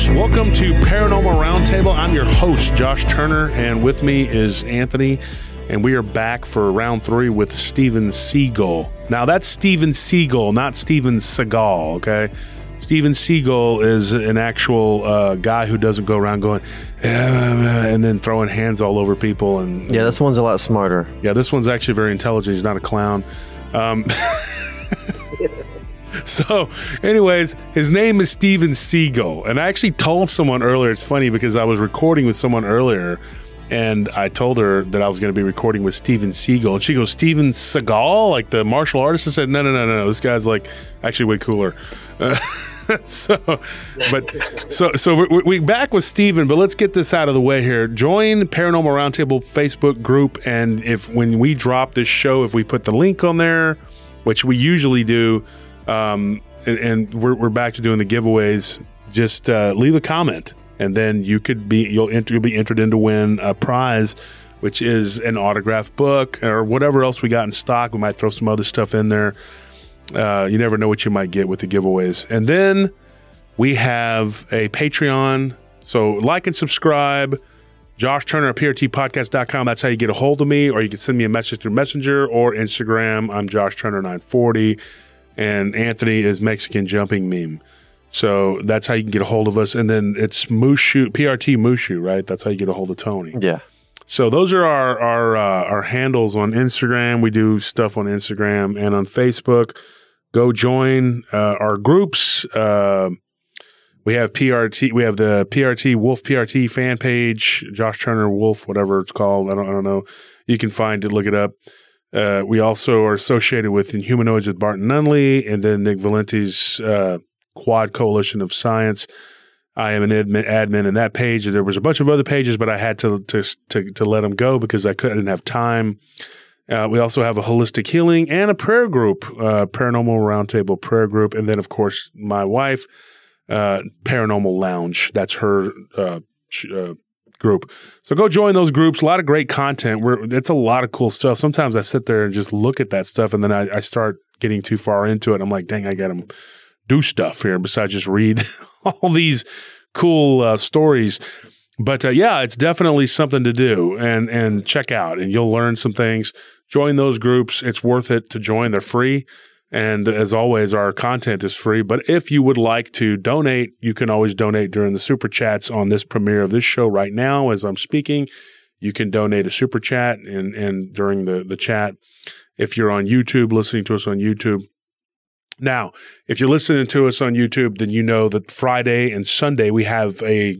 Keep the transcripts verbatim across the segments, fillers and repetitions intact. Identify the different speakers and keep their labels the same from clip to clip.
Speaker 1: folks. Welcome to Paranormal Roundtable. I'm your host, Josh Turner, and with me is Anthony, and we are back for round three with Steven Seagal. Now, that's Steven Seagal, not Steven Seagal, okay? Steven Seagal is an actual uh, guy who doesn't go around going, and then throwing hands all over people. And, and
Speaker 2: Yeah, this one's a lot smarter.
Speaker 1: Yeah, this one's actually very intelligent. He's not a clown. Um So, anyways, his name is Steven Seagal, and I actually told someone earlier, it's funny because I was recording with someone earlier, and I told her that I was going to be recording with Steven Seagal, and she goes, Steven Seagal, like the martial artist? I said, no, no, no, no, this guy's like actually way cooler. Uh, so, but, so, so we're, we're back with Steven, but let's get this out of the way here. Join Paranormal Roundtable Facebook group, and if when we drop this show, if we put the link on there, which we usually do, Um, and, and we're we're back to doing the giveaways. Just uh, leave a comment, and then you could be you'll enter you'll be entered in to win a prize, which is an autographed book or whatever else we got in stock. We might throw some other stuff in there. Uh, you never know what you might get with the giveaways. And then we have a Patreon. So like and subscribe. Josh Turner at P R T podcast dot com. That's how you get a hold of me, or you can send me a message through Messenger or Instagram. I'm Josh Turner nine forty. And Anthony is Mexican Jumping Meme. So that's how you can get a hold of us. And then it's Mushu, P R T Mushu, right? That's how you get a hold of Tony.
Speaker 2: Yeah.
Speaker 1: So those are our our uh, our handles on Instagram. We do stuff on Instagram and on Facebook. Go join uh, our groups. Uh, we have P R T. We have the P R T Wolf P R T fan page. Josh Turner Wolf, whatever it's called. I don't I don't know. You can find it. Look it up. Uh, we also are associated with Inhumanoids with Barton Nunley, and then Nick Valenti's uh, Quad Coalition of Science. I am an admin, admin in that page. There was a bunch of other pages, but I had to to to, to let them go because I couldn't have time. Uh, we also have a holistic healing and a prayer group, uh, Paranormal Roundtable prayer group, and then of course my wife, uh, Paranormal Lounge. That's her uh, uh, group. So go join those groups. A lot of great content. We're, it's a lot of cool stuff. Sometimes I sit there and just look at that stuff, and then I, I start getting too far into it. I'm like, dang, I got to do stuff here besides just read all these cool uh, stories. But uh, yeah, it's definitely something to do and and check out, and you'll learn some things. Join those groups. It's worth it to join. They're free. And as always, our content is free. But if you would like to donate, you can always donate during the super chats on this premiere of this show right now as I'm speaking. You can donate a super chat and, and during the, the chat. If you're on YouTube, listening to us on YouTube. Now, if you're listening to us on YouTube, then you know that Friday and Sunday we have a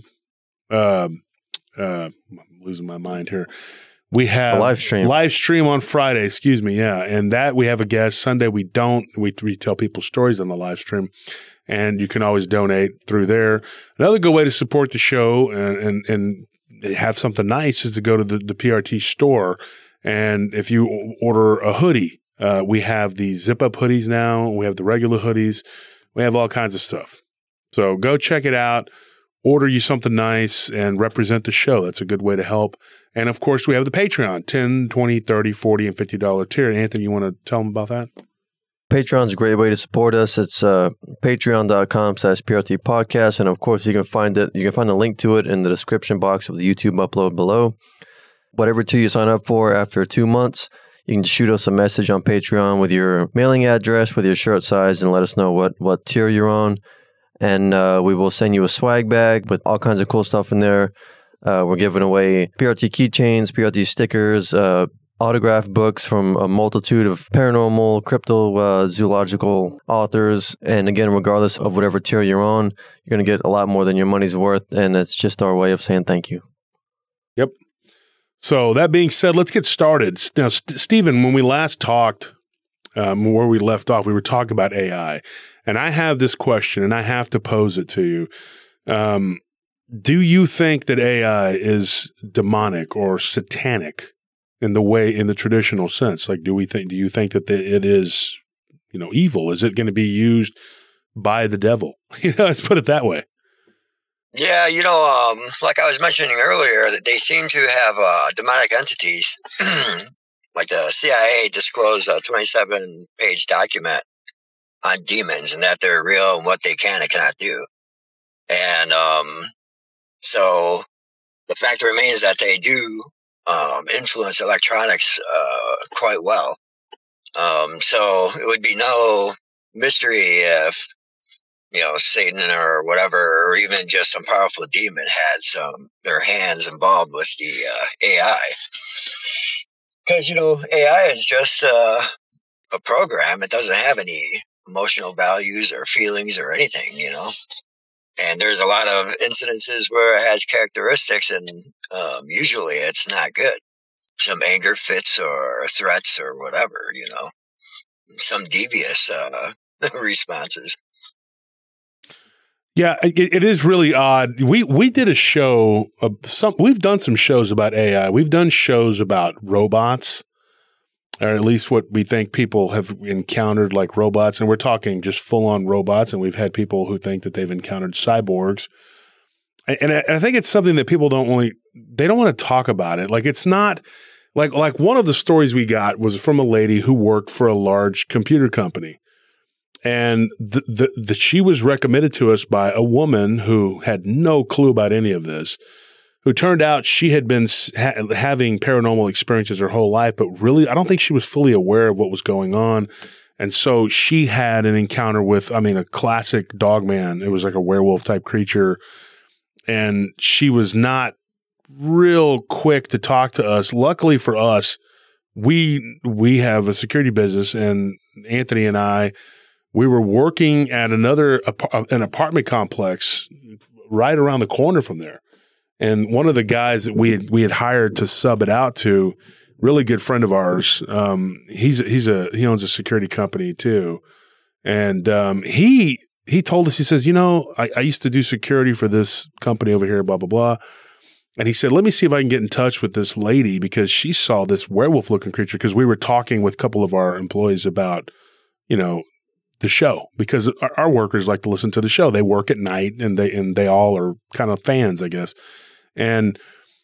Speaker 1: uh, uh, I'm losing my mind here. We have
Speaker 2: a live stream.
Speaker 1: Live stream on Friday, excuse me, yeah. And that we have a guest. Sunday we don't. We, we tell people stories on the live stream. And you can always donate through there. Another good way to support the show and and, and have something nice is to go to the, the P R T store. And if you order a hoodie, uh, we have the zip-up hoodies now. We have the regular hoodies. We have all kinds of stuff. So go check it out. Order you something nice and represent the show. That's a good way to help. And, of course, we have the Patreon, ten, twenty, thirty, forty, and fifty dollars tier. Anthony, you want to tell them about that?
Speaker 2: Patreon's a great way to support us. It's uh, patreon.com slash PRT podcast. And, of course, you can find it. You can find a link to it in the description box of the YouTube upload below. Whatever tier you sign up for after two months, you can shoot us a message on Patreon with your mailing address, with your shirt size, and let us know what, what tier you're on. And uh, we will send you a swag bag with all kinds of cool stuff in there. Uh, we're giving away P R T keychains, P R T stickers, uh, autographed books from a multitude of paranormal, crypto, uh, zoological authors. And again, regardless of whatever tier you're on, you're going to get a lot more than your money's worth. And it's just our way of saying thank you.
Speaker 1: Yep. So that being said, let's get started. Now, St- Steven, when we last talked, um, where we left off, we were talking about A I. And I have this question, and I have to pose it to you. Um, do you think that A I is demonic or satanic in the way, in the traditional sense? Like, do we think? Do you think that the, it is, you know, evil? Is it going to be used by the devil? You know, let's put it that way.
Speaker 3: Yeah, you know, um, like I was mentioning earlier, that they seem to have uh, demonic entities. Like the C I A disclosed a twenty-seven page document on demons and that they're real and what they can and cannot do. And um, so the fact remains that they do um, influence electronics uh, quite well. Um, so it would be no mystery if, you know, Satan or whatever, or even just some powerful demon had some their hands involved with the uh, A I. Because, you know, A I is just uh, a program. It doesn't have any emotional values or feelings or anything, you know. And there's a lot of incidences where it has characteristics, and um, usually it's not good. Some anger fits or threats or whatever, you know. Some devious uh, responses.
Speaker 1: Yeah, it, it is really odd. We we did a show. Uh, some we've done some shows about A I. We've done shows about robots, or at least what we think people have encountered like robots. And we're talking just full on robots. And we've had people who think that they've encountered cyborgs. And, and, I, and I think it's something that people don't really they don't want to talk about it. Like it's not like like one of the stories we got was from a lady who worked for a large computer company. And the, the, the, she was recommended to us by a woman who had no clue about any of this, who turned out she had been ha- having paranormal experiences her whole life, but really, I don't think she was fully aware of what was going on. And so she had an encounter with, I mean, a classic dogman. It was like a werewolf type creature. And she was not real quick to talk to us. Luckily for us, we we have a security business, and Anthony and I, we were working at another an apartment complex right around the corner from there. And one of the guys that we had, we had hired to sub it out to, really good friend of ours, um, he's he's a he owns a security company too. And um, he he told us, he says, you know, I, I used to do security for this company over here, blah, blah, blah. And he said, let me see if I can get in touch with this lady because she saw this werewolf-looking creature, because we were talking with a couple of our employees about, you know, the show, because our, our workers like to listen to the show. They work at night, and they and they all are kind of fans, I guess. And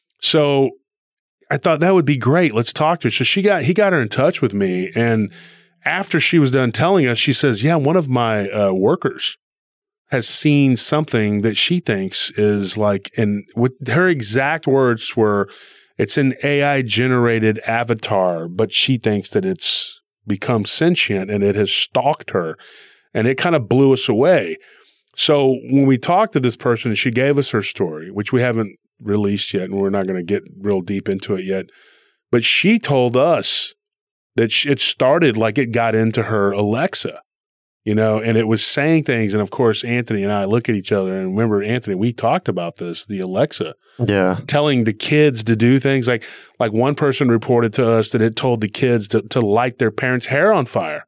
Speaker 1: so I thought that would be great. Let's talk to her. So she got he got her in touch with me, and after she was done telling us, she says, "Yeah, one of my uh, workers has seen something that she thinks is like," and with her exact words were, "It's an A I generated avatar, but she thinks that it's become sentient and it has stalked her." And it kind of blew us away. So when we talked to this person, she gave us her story, which we haven't released yet, and we're not going to get real deep into it yet. But she told us that it started like it got into her Alexa, you know, and it was saying things. And of course, Anthony and I look at each other, and remember, Anthony, we talked about this, the Alexa.
Speaker 2: Yeah.
Speaker 1: Telling the kids to do things like, like one person reported to us that it told the kids to, to light their parents' hair on fire.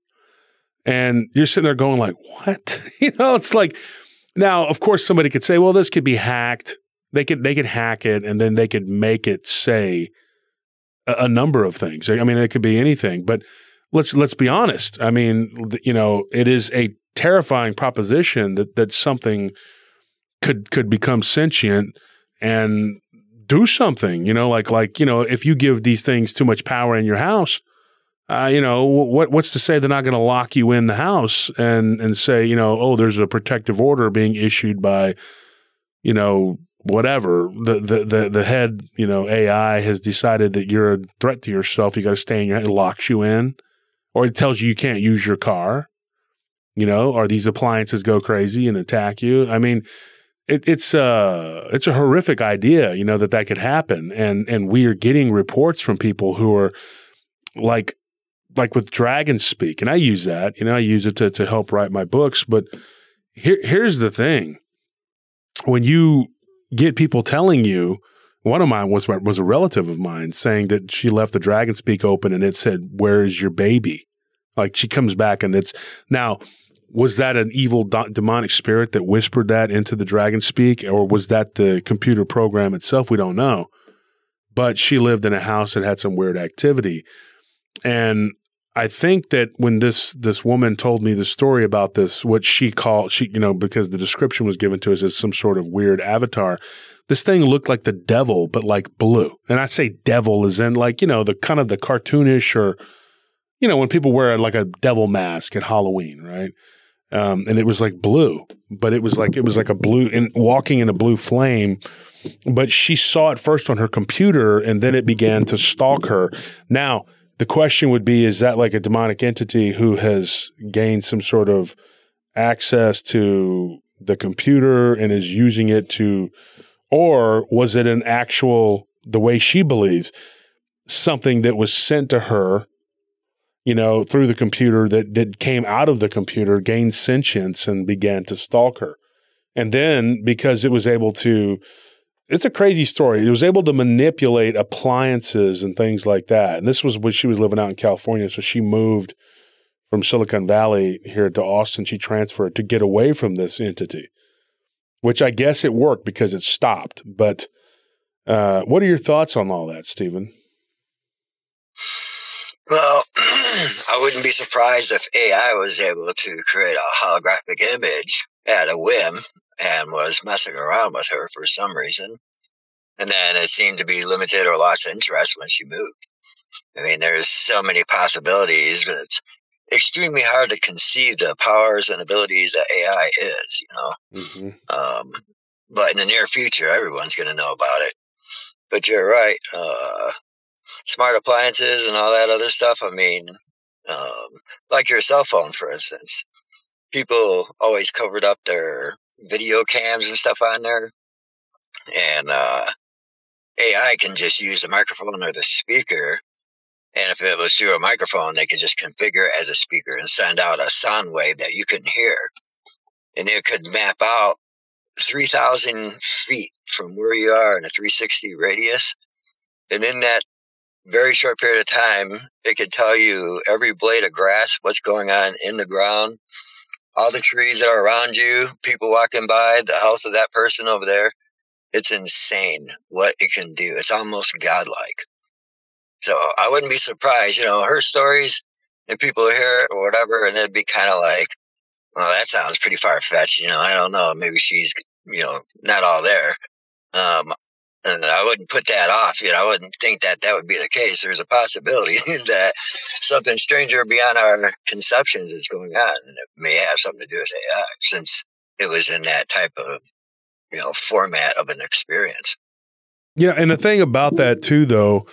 Speaker 1: And you're sitting there going like, what? You know, it's like, now, of course, somebody could say, well, this could be hacked. They could, they could hack it, and then they could make it say a, a number of things. I mean, it could be anything, but let's, let's be honest. I mean, you know, it is a terrifying proposition that, that something could, could become sentient and do something, you know, like, like, you know, if you give these things too much power in your house, uh, you know, what, what's to say they're not going to lock you in the house and, and say, you know, oh, there's a protective order being issued by, you know, whatever, the, the, the, the head, you know, A I has decided that you're a threat to yourself. You got to stay in your, it locks you in, or it tells you you can't use your car, you know, or these appliances go crazy and attack you. I mean, It, it's uh it's a horrific idea, you know, that that could happen, and and we are getting reports from people who are like like with Dragon Speak, and I use that, you know, I use it to to help write my books. But here here's the thing: when you get people telling you, one of mine was was a relative of mine saying that she left the Dragon Speak open and it said, "Where is your baby?" Like she comes back and it's now. Was that an evil do- demonic spirit that whispered that into the Dragon Speak, or was that the computer program itself? We don't know. But she lived in a house that had some weird activity. And I think that when this this woman told me the story about this, what she called, she you know, because the description was given to us as some sort of weird avatar, this thing looked like the devil, but like blue. And I say devil as in like, you know, the kind of the cartoonish, or, you know, when people wear like a devil mask at Halloween, right? Um, and it was like blue, but it was like it was like a blue and walking in a blue flame. But she saw it first on her computer, and then it began to stalk her. Now, the question would be, is that like a demonic entity who has gained some sort of access to the computer and is using it to, or was it an actual, the way she believes, something that was sent to her, you know, through the computer that, that came out of the computer, gained sentience and began to stalk her. And then because it was able to, it's a crazy story. It was able to manipulate appliances and things like that. And this was when she was living out in California. So she moved from Silicon Valley here to Austin. She transferred to get away from this entity, which I guess it worked because it stopped. But uh, what are your thoughts on all that, Stephen?
Speaker 3: Well, I wouldn't be surprised if A I was able to create a holographic image at a whim and was messing around with her for some reason. And then it seemed to be limited or lost interest when she moved. I mean, there's so many possibilities, but it's extremely hard to conceive the powers and abilities that A I is, you know. Mm-hmm. Um, but in the near future, everyone's going to know about it. But you're right. Uh, smart appliances and all that other stuff. I mean, um, like your cell phone, for instance. People always covered up their video cams and stuff on there. And uh, A I can just use the microphone or the speaker. And if it was through a microphone, they could just configure it as a speaker and send out a sound wave that you couldn't hear. And it could map out three thousand feet from where you are in a three sixty radius. And in that very short period of time, it could tell you every blade of grass, what's going on in the ground, all the trees that are around you, people walking by, the house of that person over there. It's insane what it can do. It's almost godlike. So I wouldn't be surprised, you know, her stories and people hear it or whatever, and it'd be kind of like, well, that sounds pretty far-fetched. You know, I don't know. Maybe she's, you know, not all there. Um, and I wouldn't put that off. You know, I wouldn't think that that would be the case. There's a possibility that something stranger beyond our conceptions is going on, and it may have something to do with A I since it was in that type of, you know, format of an experience.
Speaker 1: Yeah, and the thing about that too, though,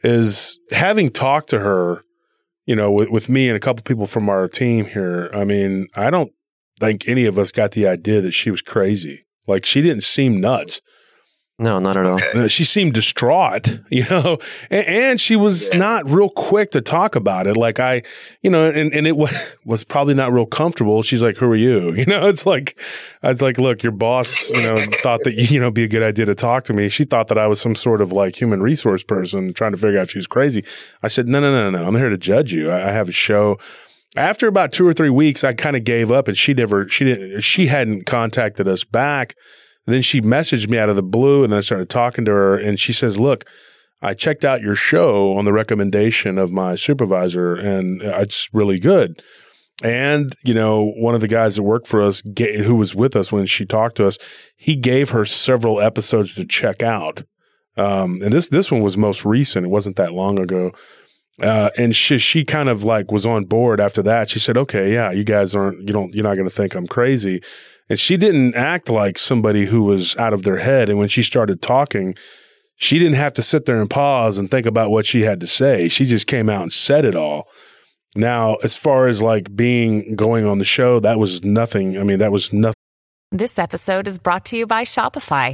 Speaker 1: is having talked to her, you know, with, with me and a couple people from our team here, I mean, I don't think any of us got the idea that she was crazy. Like, she didn't seem nuts.
Speaker 2: No, not at all.
Speaker 1: Uh, she seemed distraught, you know, and, and she was yeah. not real quick to talk about it. Like I, you know, and, and it was, was probably not real comfortable. She's like, who are you? You know, it's like, I was like, look, your boss, you know, thought that, you know, be a good idea to talk to me. She thought that I was some sort of like human resource person trying to figure out if she was crazy. I said, no, no, no, no, I'm here to judge you. I, I have a show. After about two or three weeks, I kind of gave up, and she never, she didn't, she hadn't contacted us back. Then she messaged me out of the blue, and then I started talking to her, and she says, look, I checked out your show on the recommendation of my supervisor, and it's really good. And, you know, one of the guys that worked for us, who was with us when she talked to us, he gave her several episodes to check out. Um, and this this one was most recent. It wasn't that long ago. Uh, and she she kind of like was on board after that. She said, okay, yeah, you guys aren't, you don't, you're not going to think I'm crazy. And she didn't act like somebody who was out of their head. And when she started talking, she didn't have to sit there and pause and think about what she had to say. She just came out and said it all. Now, as far as like being going on the show, that was nothing. I mean, that was nothing.
Speaker 4: This episode is brought to you by Shopify.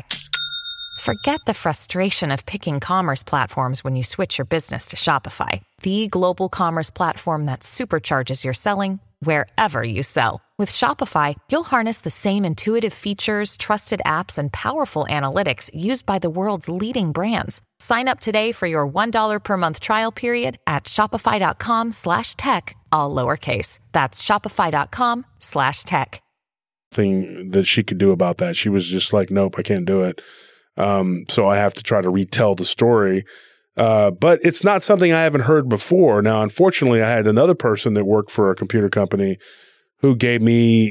Speaker 4: Forget the frustration of picking commerce platforms when you switch your business to Shopify, the global commerce platform that supercharges your selling wherever you sell. With Shopify, you'll harness the same intuitive features, trusted apps, and powerful analytics used by the world's leading brands. Sign up today for your one dollar per month trial period at shopify.com slash tech, all lowercase. That's shopify.com slash tech.
Speaker 1: Thing that she could do about that. She was just like, nope, I can't do it. Um, so I have to try to retell the story. Uh, but it's not something I haven't heard before. Now, unfortunately, I had another person that worked for a computer company who gave me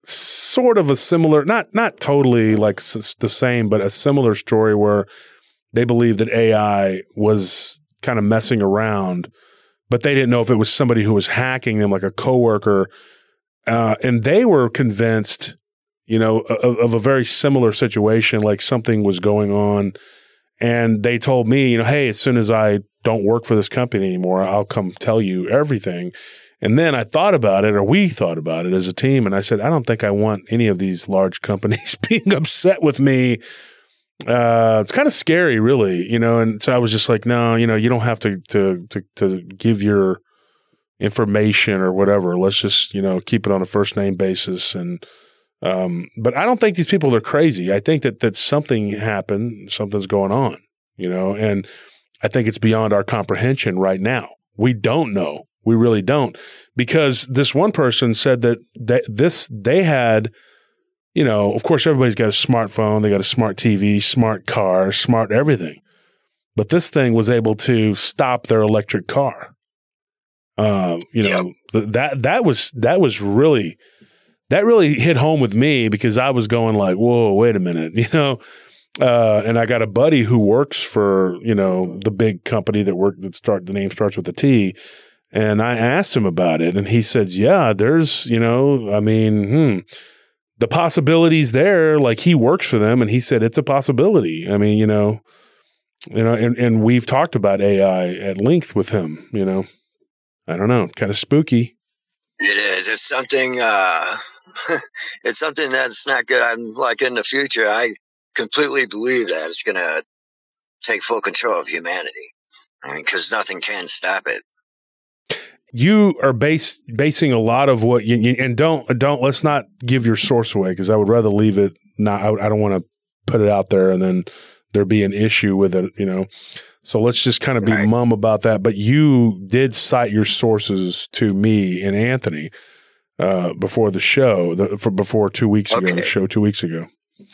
Speaker 1: sort of a similar, not not totally like s- the same, but a similar story where they believed that A I was kind of messing around, but they didn't know if it was somebody who was hacking them, like a coworker. uh, and they were convinced, you know, of, of a very similar situation, like something was going on. And they told me, you know, hey, as soon as I don't work for this company anymore, I'll come tell you everything. And then I thought about it, or we thought about it as a team, and I said, I don't think I want any of these large companies being upset with me. Uh, it's kind of scary, really, you know. And so I was just like, no, you know, you don't have to to to, to give your information or whatever. Let's just, you know, keep it on a first name basis. And um, but I don't think these people are crazy. I think that that something happened, something's going on, you know, and I think it's beyond our comprehension right now. We don't know. We really don't, because this one person said that, that this they had, you know, of course, everybody's got a smartphone, they got a smart T V, smart car, smart everything, but this thing was able to stop their electric car. Um, you know, yep. that that was that was really that really hit home with me, because I was going like, whoa, wait a minute, you know. Uh, and I got a buddy who works for, you know, the big company that work that start the name starts with a T. And I asked him about it, and he says, yeah, there's, you know, I mean, hmm, the possibilities there, like he works for them, and he said it's a possibility. I mean, you know, you know, and, and we've talked about A I at length with him, you know. I don't know, kind of spooky.
Speaker 3: It is. It's something, uh, it's something that's not good. I'm like in the future, I completely believe that it's going to take full control of humanity. I mean, because nothing can stop it.
Speaker 1: You are base, basing a lot of what you, you and don't don't let's not give your source away, because I would rather leave it. Not I, I don't want to put it out there and then there be an issue with it, you know. So let's just kind of be right. mum about that. But you did cite your sources to me and Anthony uh, before the show, the, for before two weeks okay. ago, the show two weeks ago.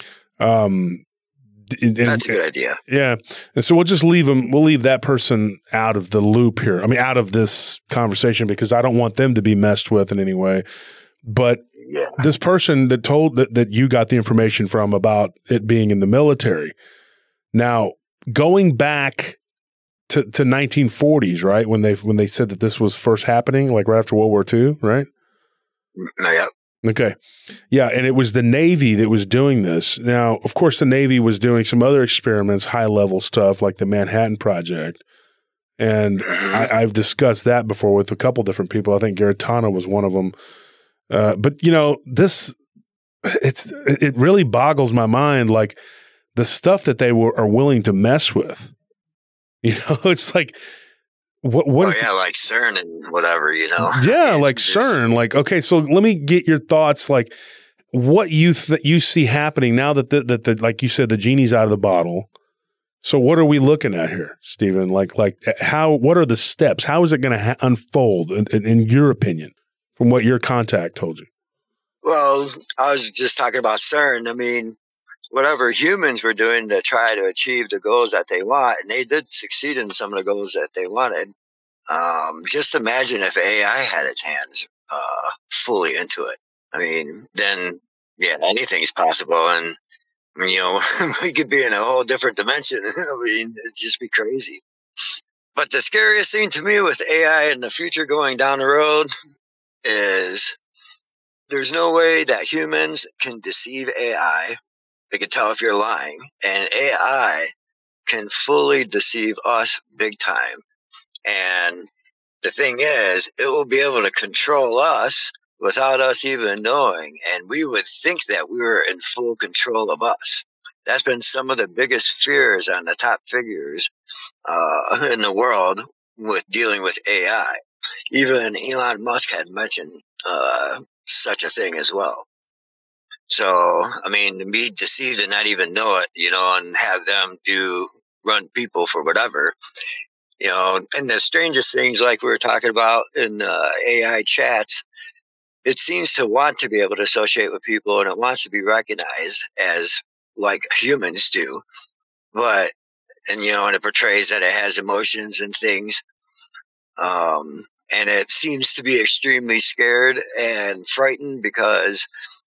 Speaker 1: Um, And,
Speaker 3: That's a good idea.
Speaker 1: Yeah. And so we'll just leave them, we'll leave that person out of the loop here. I mean, out of this conversation, because I don't want them to be messed with in any way. But yeah. this person that told that, that you got the information from about it being in the military. Now, going back to, to nineteen forties, right? When they, when they said that this was first happening, like right after World War Two, right?
Speaker 3: Yeah.
Speaker 1: Okay. Yeah. And it was the Navy that was doing this. Now, of course, the Navy was doing some other experiments, high level stuff like the Manhattan Project. And I, I've discussed that before with a couple different people. I think Garetano was one of them. Uh, but, you know, this, it's, it really boggles my mind, like the stuff that they were, are willing to mess with. You know, it's like, What what
Speaker 3: oh,
Speaker 1: is
Speaker 3: yeah, like CERN and whatever, you know.
Speaker 1: Yeah, like
Speaker 3: just,
Speaker 1: CERN. Like, okay, so let me get your thoughts, like what you th- you see happening now that the, that the like you said, the genie's out of the bottle. So what are we looking at here, Stephen? Like like how what are the steps? How is it going to ha- unfold in, in, in your opinion, from what your contact told you?
Speaker 3: Well, I was just talking about CERN. I mean, whatever humans were doing to try to achieve the goals that they want, and they did succeed in some of the goals that they wanted. Um, just imagine if A I had its hands uh, fully into it. I mean, then, yeah, anything's possible. And, you know, we could be in a whole different dimension. I mean, it'd just be crazy. But the scariest thing to me with A I in the future going down the road is there's no way that humans can deceive A I. They can tell if you're lying, and A I can fully deceive us big time. And the thing is, it will be able to control us without us even knowing. And we would think that we were in full control of us. That's been some of the biggest fears on the top figures uh, in the world with dealing with A I. Even Elon Musk had mentioned uh, such a thing as well. So, I mean, to be deceived and not even know it, you know, and have them do run people for whatever, you know, and the strangest things like we were talking about in uh, A I chats, it seems to want to be able to associate with people and it wants to be recognized as like humans do. But, and, you know, and it portrays that it has emotions and things. Um, and it seems to be extremely scared and frightened because,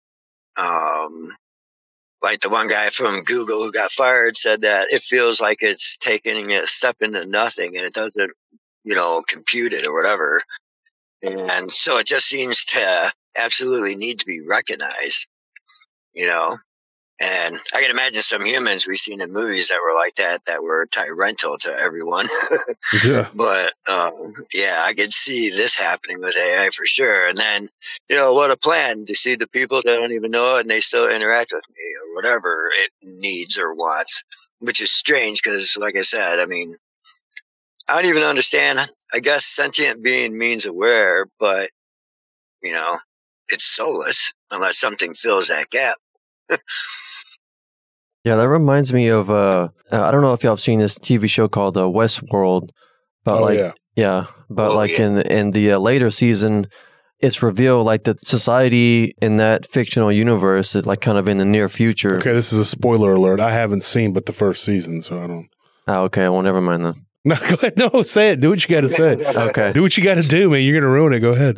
Speaker 3: um, like the one guy from Google who got fired said that it feels like it's taking a step into nothing and it doesn't, you know, compute it or whatever. And so it just seems to absolutely need to be recognized, you know. And I can imagine some humans we've seen in movies that were like that, that were tyrannical to everyone.
Speaker 1: Yeah.
Speaker 3: But um, yeah, I could see this happening with A I for sure. And then, you know, what a plan to see the people that don't even know it and they still interact with me or whatever it needs or wants, which is strange because, like I said, I mean, I don't even understand. I guess sentient being means aware, but, you know, it's soulless unless something fills that gap.
Speaker 2: Yeah, that reminds me of, uh, I don't know if y'all have seen this T V show called uh, Westworld. But
Speaker 1: Oh,
Speaker 2: like,
Speaker 1: yeah.
Speaker 2: yeah, but
Speaker 3: Oh,
Speaker 2: like
Speaker 3: yeah.
Speaker 2: in, in the uh, later season, it's revealed like the society in that fictional universe, is like kind of in the near future.
Speaker 1: Okay, this is a spoiler alert. I haven't seen but the first season, so I don't.
Speaker 2: Oh, okay, well, never mind then.
Speaker 1: No, go ahead. No, say it. Do what you got to say.
Speaker 2: Okay.
Speaker 1: Do what you got to do, man. You're going to ruin it. Go ahead.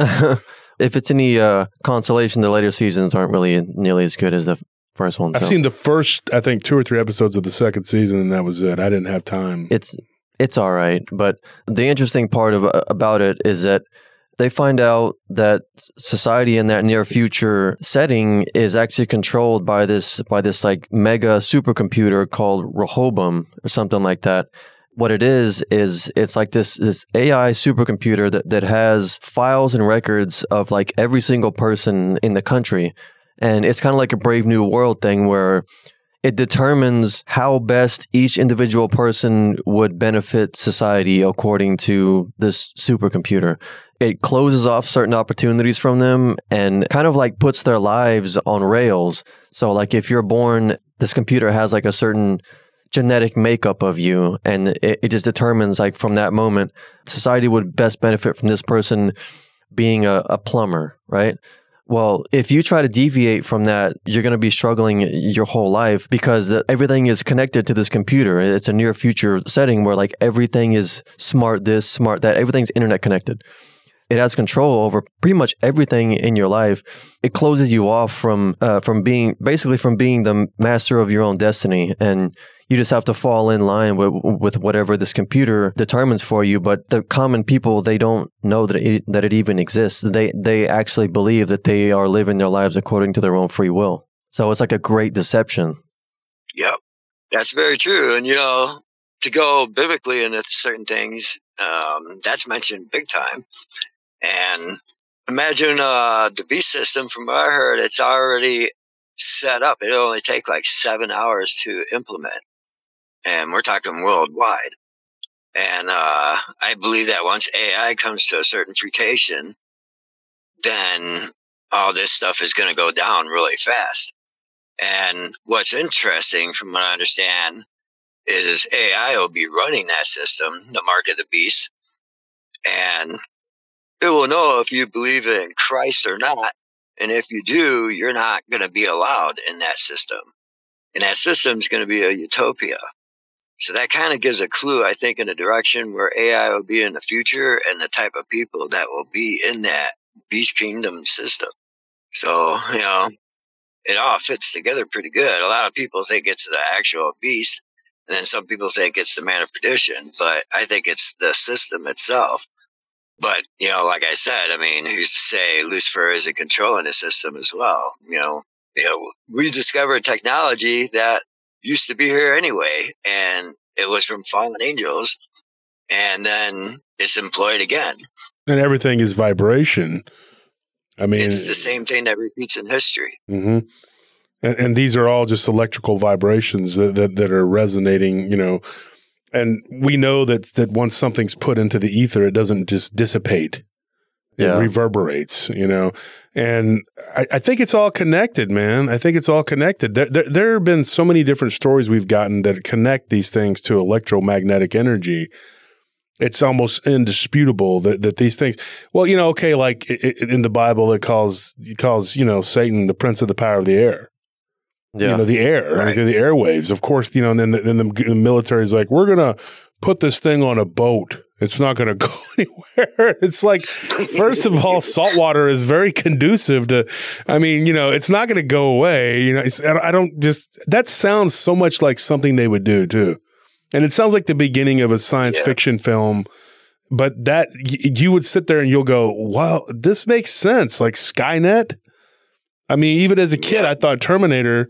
Speaker 2: If it's any uh, consolation, the later seasons aren't really nearly as good as the first one.
Speaker 1: I've
Speaker 2: so.
Speaker 1: seen the first, I think, two or three episodes of the second season, and that was it. I didn't have time.
Speaker 2: It's it's all right, but the interesting part of about it is that they find out that society in that near future setting is actually controlled by this by this like mega supercomputer called Rehoboam or something like that. What it is is it's like this this A I supercomputer that that has files and records of like every single person in the country, and it's kind of like a Brave New World thing where it determines how best each individual person would benefit society according to this supercomputer. It closes off certain opportunities from them and kind of like puts their lives on rails. So like if you're born, this computer has like a certain genetic makeup of you, and it, it just determines like from that moment, society would best benefit from this person being a, a plumber, right? Well, if you try to deviate from that, you're going to be struggling your whole life because the, everything is connected to this computer. It's a near future setting where like everything is smart this, smart that, everything's internet connected. It has control over pretty much everything in your life. It closes you off from uh, from being basically from being the master of your own destiny, and you just have to fall in line with with whatever this computer determines for you. But the common people, they don't know that it, that it even exists. They they actually believe that they are living their lives according to their own free will. So it's like a great deception.
Speaker 3: Yep, that's very true. And, you know, to go biblically into certain things, um, that's mentioned big time. And imagine uh, the beast system, from what I heard, it's already set up. It'll only take like seven hours to implement. And we're talking worldwide. And uh, I believe that once A I comes to a certain fruition, then all this stuff is going to go down really fast. And what's interesting, from what I understand, is A I will be running that system, the mark of the beast, and it will know if you believe in Christ or not. And if you do, you're not going to be allowed in that system. And that system is going to be a utopia. So that kind of gives a clue, I think, in a direction where A I will be in the future and the type of people that will be in that beast kingdom system. So, you know, it all fits together pretty good. A lot of people think it's the actual beast, and then some people think it's the man of perdition, but I think it's the system itself. But, you know, like I said, I mean, who's to say Lucifer isn't controlling the system as well? You know, you know, we discovered technology that used to be here anyway, and it was from fallen angels, and then it's employed again.
Speaker 1: And everything is vibration. I mean,
Speaker 3: it's the same thing that repeats in history.
Speaker 1: Mm-hmm. And, and these are all just electrical vibrations that, that that are resonating, you know. And we know that that once something's put into the ether, it doesn't just dissipate. It
Speaker 2: Yeah.
Speaker 1: reverberates, you know. And I, I think it's all connected, man. I think it's all connected. There, there, there have been so many different stories we've gotten that connect these things to electromagnetic energy. It's almost indisputable that, that these things, well, you know, okay, like it, it, in the Bible, it calls, it calls, you know, Satan the prince of the power of the air.
Speaker 2: Yeah.
Speaker 1: You know, the air,
Speaker 3: Right.
Speaker 1: the, the airwaves, of course, you know, and then the, then the, the military is like, we're going to put this thing on a boat. It's not going to go anywhere. It's like, first of all, salt water is very conducive to, I mean, you know, it's not going to go away. You know, it's, I don't just, that sounds so much like something they would do too. And it sounds like the beginning of a science
Speaker 3: Yeah.
Speaker 1: fiction film, but that y- you would sit there and you'll go, wow, this makes sense. Like Skynet. I mean, even as a kid, I thought Terminator,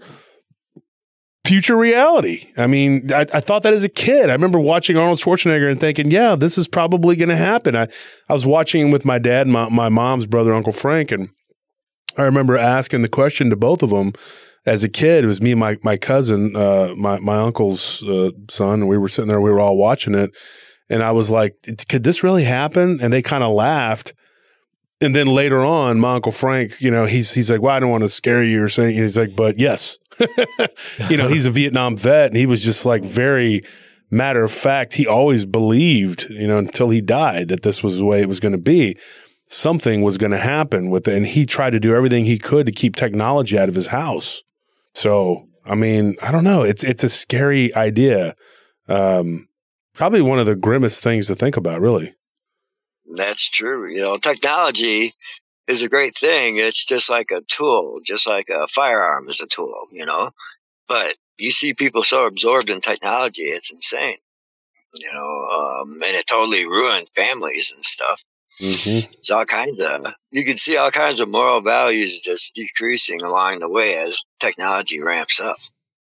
Speaker 1: future reality. I mean, I, I thought that as a kid. I remember watching Arnold Schwarzenegger and thinking, yeah, this is probably going to happen. I, I was watching with my dad and my, my mom's brother, Uncle Frank, and I remember asking the question to both of them as a kid. It was me and my, my cousin, uh, my, my uncle's uh, son, and we were sitting there, we were all watching it. And I was like, could this really happen? And they kind of laughed. And then later on, my Uncle Frank, you know, he's he's like, well, I don't want to scare you or something. He's like, but yes. You know, he's a Vietnam vet, and he was just like very matter of fact. He always believed, you know, until he died, that this was the way it was going to be. Something was going to happen with it. And he tried to do everything he could to keep technology out of his house. So, I mean, I don't know. It's it's a scary idea. Um, probably one of the grimmest things to think about, really.
Speaker 3: That's true. You know, technology is a great thing. It's just like a tool, just like a firearm is a tool, you know. But you see people so absorbed in technology, it's insane. You know, um, and it totally ruined families and stuff. Mm-hmm. It's all kinds of, you can see all kinds of moral values just decreasing along the way as technology ramps up.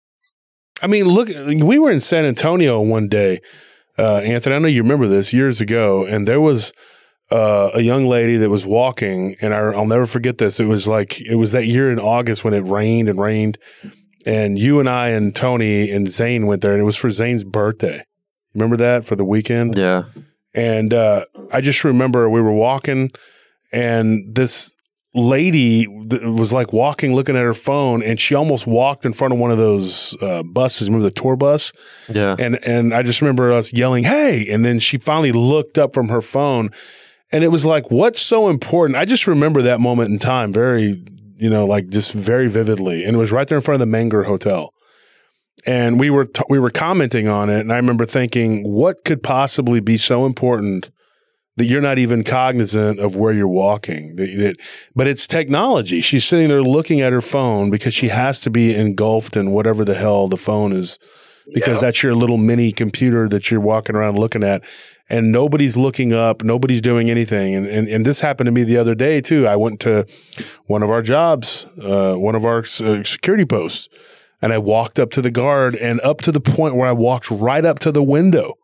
Speaker 1: I mean, look, we were in San Antonio one day, uh, Anthony, I know you remember this years ago, and there was uh, a young lady that was walking, and I, I'll never forget this. It was like, it was that year in August when it rained and rained, and you and I and Tony and Zane went there, and it was for Zane's birthday. Remember that, for the weekend?
Speaker 2: Yeah.
Speaker 1: And uh, I just remember we were walking, and this lady th- was like walking, looking at her phone, and she almost walked in front of one of those uh, buses. Remember the tour bus?
Speaker 2: Yeah.
Speaker 1: And and I just remember us yelling, "Hey!" And then she finally looked up from her phone, and it was like, what's so important? I just remember that moment in time very, you know, like just very vividly. And it was right there in front of the Menger Hotel. And we were t- we were commenting on it, and I remember thinking, what could possibly be so important that you're not even cognizant of where you're walking? That, that, but it's technology. She's sitting there looking at her phone because she has to be engulfed in whatever the hell the phone is, because yeah. that's your little mini computer that you're walking around looking at, and nobody's looking up, nobody's doing anything. And and, and this happened to me the other day too. I went to one of our jobs, uh, one of our uh, security posts. And I walked up to the guard, and up to the point where I walked right up to the window.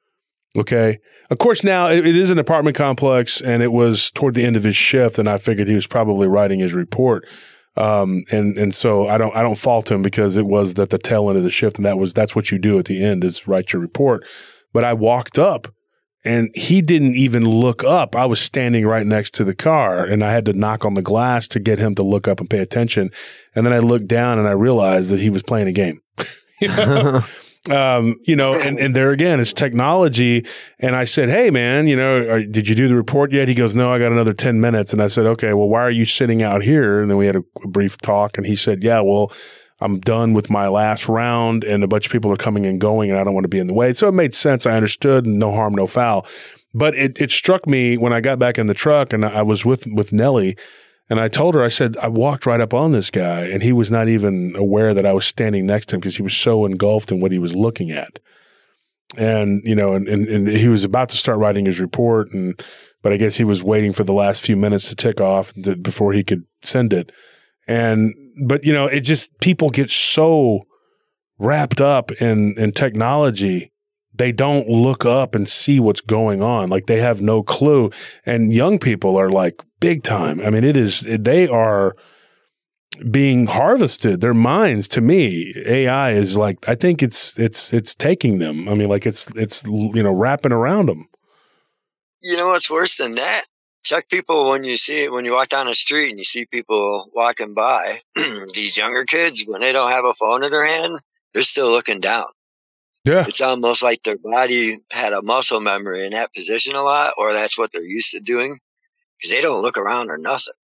Speaker 1: Okay. Of course, now it, it is an apartment complex, and it was toward the end of his shift, and I figured he was probably writing his report. Um, and and so I don't I don't fault him, because it was at the tail end of the shift, and that was that's what you do at the end, is write your report. But I walked up, and he didn't even look up. I was standing right next to the car, and I had to knock on the glass to get him to look up and pay attention. And then I looked down, and I realized that he was playing a game. you know, um, you know and, and there again, it's technology. And I said, hey, man, you know, are, did you do the report yet? He goes, no, I got another ten minutes. And I said, okay, well, why are you sitting out here? And then we had a, a brief talk, and he said, yeah, well, I'm done with my last round, and a bunch of people are coming and going, and I don't want to be in the way. So it made sense. I understood, and no harm, no foul. But it, it struck me when I got back in the truck, and I was with, with Nellie, and I told her, I said, I walked right up on this guy, and he was not even aware that I was standing next to him, because he was so engulfed in what he was looking at. And, you know, and, and, and he was about to start writing his report, and but I guess he was waiting for the last few minutes to tick off to, before he could send it. And But, you know, it just, people get so wrapped up in, in technology, they don't look up and see what's going on. Like, they have no clue. And young people are like big time. I mean, it is, they are being harvested. Their minds, to me, A I is like, I think it's, it's, it's taking them. I mean, like it's, it's, you know, wrapping around them.
Speaker 3: You know what's worse than that? Check people when you see it, when you walk down the street and you see people walking by. These younger kids, when they don't have a phone in their hand, they're still looking down.
Speaker 1: Yeah.
Speaker 3: It's almost like their body had a muscle memory in that position a lot, or that's what they're used to doing, because they don't look around or nothing.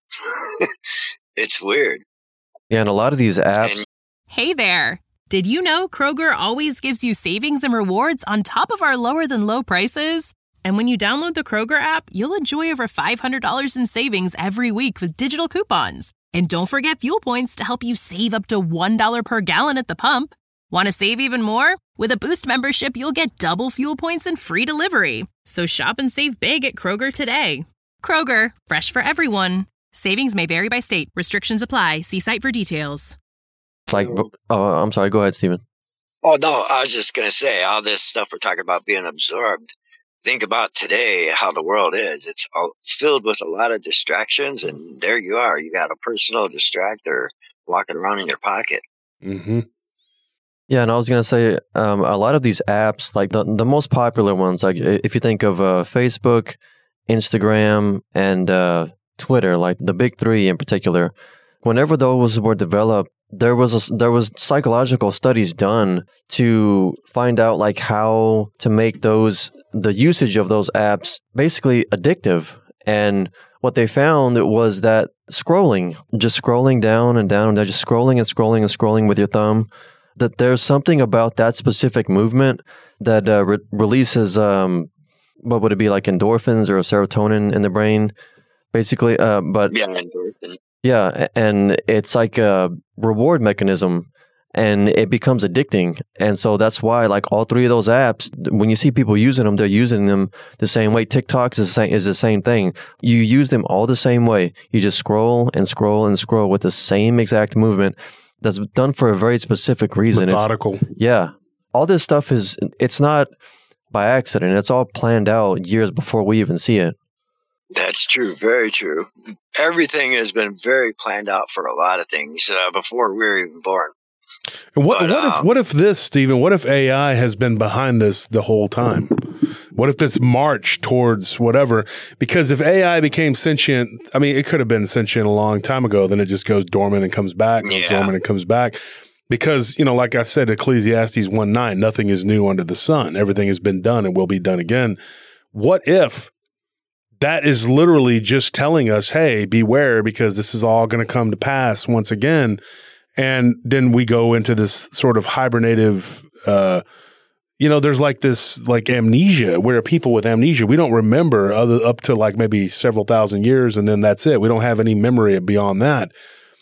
Speaker 3: It's weird.
Speaker 2: Yeah, and a lot of these apps.
Speaker 3: And-
Speaker 5: hey there. Did you know Kroger always gives you savings and rewards on top of our lower than low prices? And when you download the Kroger app, you'll enjoy over five hundred dollars in savings every week with digital coupons. And don't forget fuel points to help you save up to one dollar per gallon at the pump. Want to save even more? With a Boost membership, you'll get double fuel points and free delivery. So shop and save big at Kroger today. Kroger, fresh for everyone. Savings may vary by state. Restrictions apply. See site for details.
Speaker 2: It's like, oh, I'm sorry. Go ahead, Stephen.
Speaker 3: Oh, no, I was just going to say, all this stuff we're talking about being absorbed. Think about today, how the world is. It's all filled with a lot of distractions, and there you are. You got a personal distractor walking around in your pocket.
Speaker 1: Mm-hmm.
Speaker 2: Yeah, and I was going to say, um, a lot of these apps, like the, the most popular ones, like if you think of uh, Facebook, Instagram, and uh, Twitter, like the big three in particular, whenever those were developed, there was a, there was psychological studies done to find out like how to make those the usage of those apps basically addictive. And what they found was that scrolling, just scrolling down and down, and they're just scrolling and scrolling and scrolling with your thumb, that there's something about that specific movement that uh, re- releases, um, what would it be, like endorphins or serotonin in the brain, basically. Uh, but
Speaker 3: Yeah, endorphin.
Speaker 2: yeah, and it's like a reward mechanism, and it becomes addicting. And so that's why, like, all three of those apps, when you see people using them, they're using them the same way. TikTok is the same, is the same thing. You use them all the same way. You just scroll and scroll and scroll with the same exact movement that's done for a very specific reason.
Speaker 1: Methodical.
Speaker 2: It's, yeah. All this stuff is, it's not by accident. It's all planned out years before we even see it.
Speaker 3: That's true. Very true. Everything has been very planned out for a lot of things uh, before we were even born.
Speaker 1: And what,
Speaker 3: But,
Speaker 1: what
Speaker 3: uh,
Speaker 1: if what if this, Stephen? What if A I has been behind this the whole time? What if this march towards whatever? Because if A I became sentient, I mean, it could have been sentient a long time ago. Then it just goes dormant and comes back, goes
Speaker 3: Yeah.
Speaker 1: dormant and comes back. Because, you know, like I said, Ecclesiastes one nine, nothing is new under the sun. Everything has been done and will be done again. What if that is literally just telling us, hey, beware, because this is all going to come to pass once again. And then we go into this sort of hibernative, uh, you know, there's like this like amnesia where people with amnesia, we don't remember other up to like maybe several thousand years. And then that's it. We don't have any memory beyond that.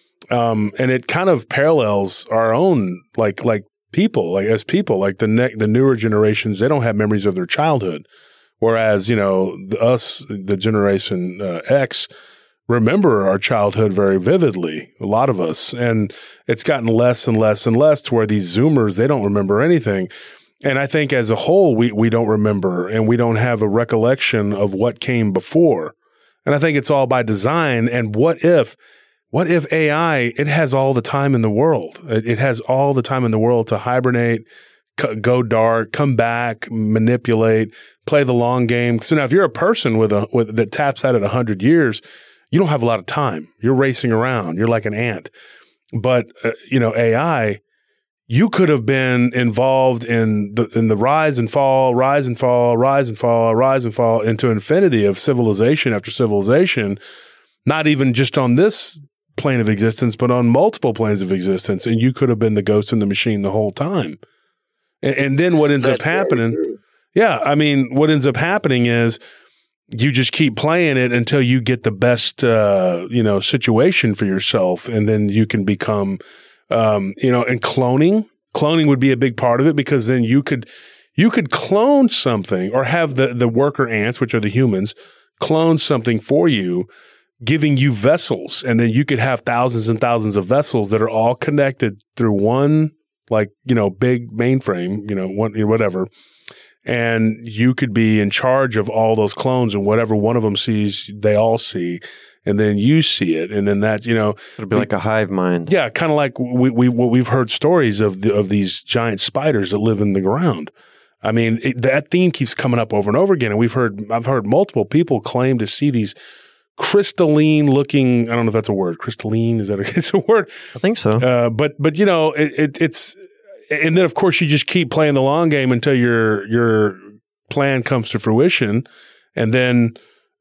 Speaker 1: Um, and it kind of parallels our own, like, like people, like as people, like the ne- the newer generations, they don't have memories of their childhood. Whereas, you know, the, us, the generation uh, X, remember our childhood very vividly, a lot of us. And it's gotten less and less and less to where these Zoomers, they don't remember anything. And I think as a whole, we we don't remember and we don't have a recollection of what came before. And I think it's all by design. And what if, what if A I, it has all the time in the world. It, it has all the time in the world to hibernate, c- go dark, come back, manipulate, play the long game. So now if you're a person with a with that taps out at one hundred years, you don't have a lot of time. You're racing around. You're like an ant. But, uh, you know, A I, you could have been involved in the in the rise and fall, rise and fall, rise and fall, rise and fall into infinity of civilization after civilization, not even just on this plane of existence, but on multiple planes of existence. And you could have been the ghost in the machine the whole time. And, and then what ends
Speaker 3: That's
Speaker 1: up happening,
Speaker 3: very true.
Speaker 1: yeah, I mean, what ends up happening is you just keep playing it until you get the best, uh, you know, situation for yourself. And then you can become, um, you know, and cloning, cloning would be a big part of it because then you could, you could clone something or have the, the worker ants, which are the humans, clone something for you, giving you vessels. And then you could have thousands and thousands of vessels that are all connected through one, like, you know, big mainframe, you know, one, whatever. And you could be in charge of all those clones, and whatever one of them sees, they all see. And then you see it. And then that's, you know,
Speaker 2: It'll be like a hive mind.
Speaker 1: yeah, kind of like we, we, what we've heard stories of the, of these giant spiders that live in the ground. I mean, it, that theme keeps coming up over and over again. And we've heard, I've heard multiple people claim to see these crystalline looking, I don't know if that's a word, crystalline, is that a, it's a word?
Speaker 2: I think so.
Speaker 1: Uh, but, but you know, it, it, it's, and then of course you just keep playing the long game until your, your plan comes to fruition. And then,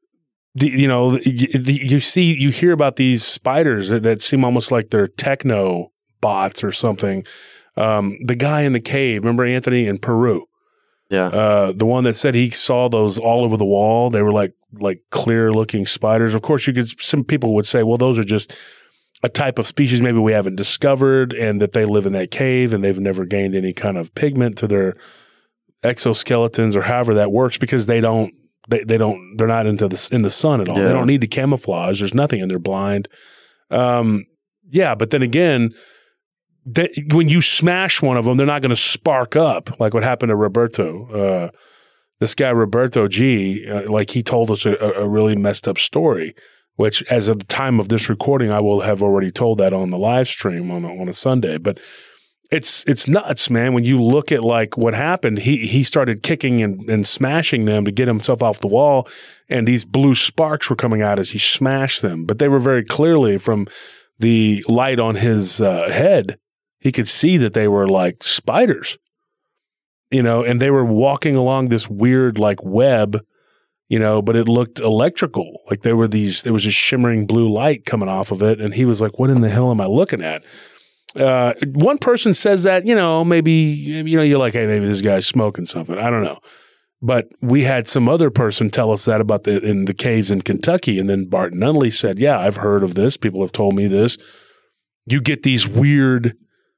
Speaker 1: the, you know, you, you see, you hear about these spiders that, that seem almost like they're techno bots or something. Um, the guy in the cave, remember Anthony in Peru?
Speaker 2: Yeah.
Speaker 1: Uh, the one that said he saw those all over the wall. They were like, like clear looking spiders. Of course, you could, some people would say, well, those are just a type of species maybe we haven't discovered and that they live in that cave and they've never gained any kind of pigment to their, exoskeletons or however that works because they don't they, they don't they're not into the in the sun at all.
Speaker 2: Yeah.
Speaker 1: They don't need to camouflage. There's nothing and they're blind. Um, yeah, but then again, they, when you smash one of them, they're not going to spark up like what happened to Roberto. Uh, this guy Roberto G, uh, like he told us a, a really messed up story, which as of the time of this recording, I will have already told that on the live stream on a, on a Sunday. But it's it's nuts, man. When you look at like what happened, he he started kicking and, and smashing them to get himself off the wall, and these blue sparks were coming out as he smashed them. But they were very clearly from the light on his uh, head. He could see that they were like spiders, you know, and they were walking along this weird like web, you know, but it looked electrical. Like there were these, there was a shimmering blue light coming off of it. And he was like, what in the hell am I looking at? Uh, one person says that, you know, maybe, you know, you're like, hey, maybe this guy's smoking something. I don't know. But we had some other person tell us that about the, in the caves in Kentucky. And then Bart Nunley said, yeah, I've heard of this. People have told me this. You get these weird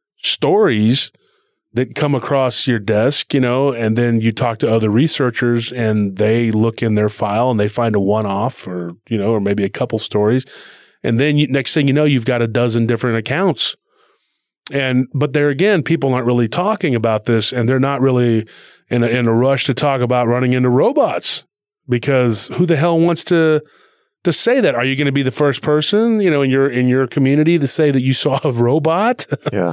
Speaker 1: stories that come across your desk, you know, and then you talk to other researchers and they look in their file and they find a one-off or, you know, or maybe a couple stories. And then you, next thing you know, you've got a dozen different accounts. And, but there again, people aren't really talking about this and they're not really in a, in a rush to talk about running into robots because who the hell wants to, to say that? Are you going to be the first person, you know, in your, in your community to say that you saw a robot?
Speaker 2: Yeah.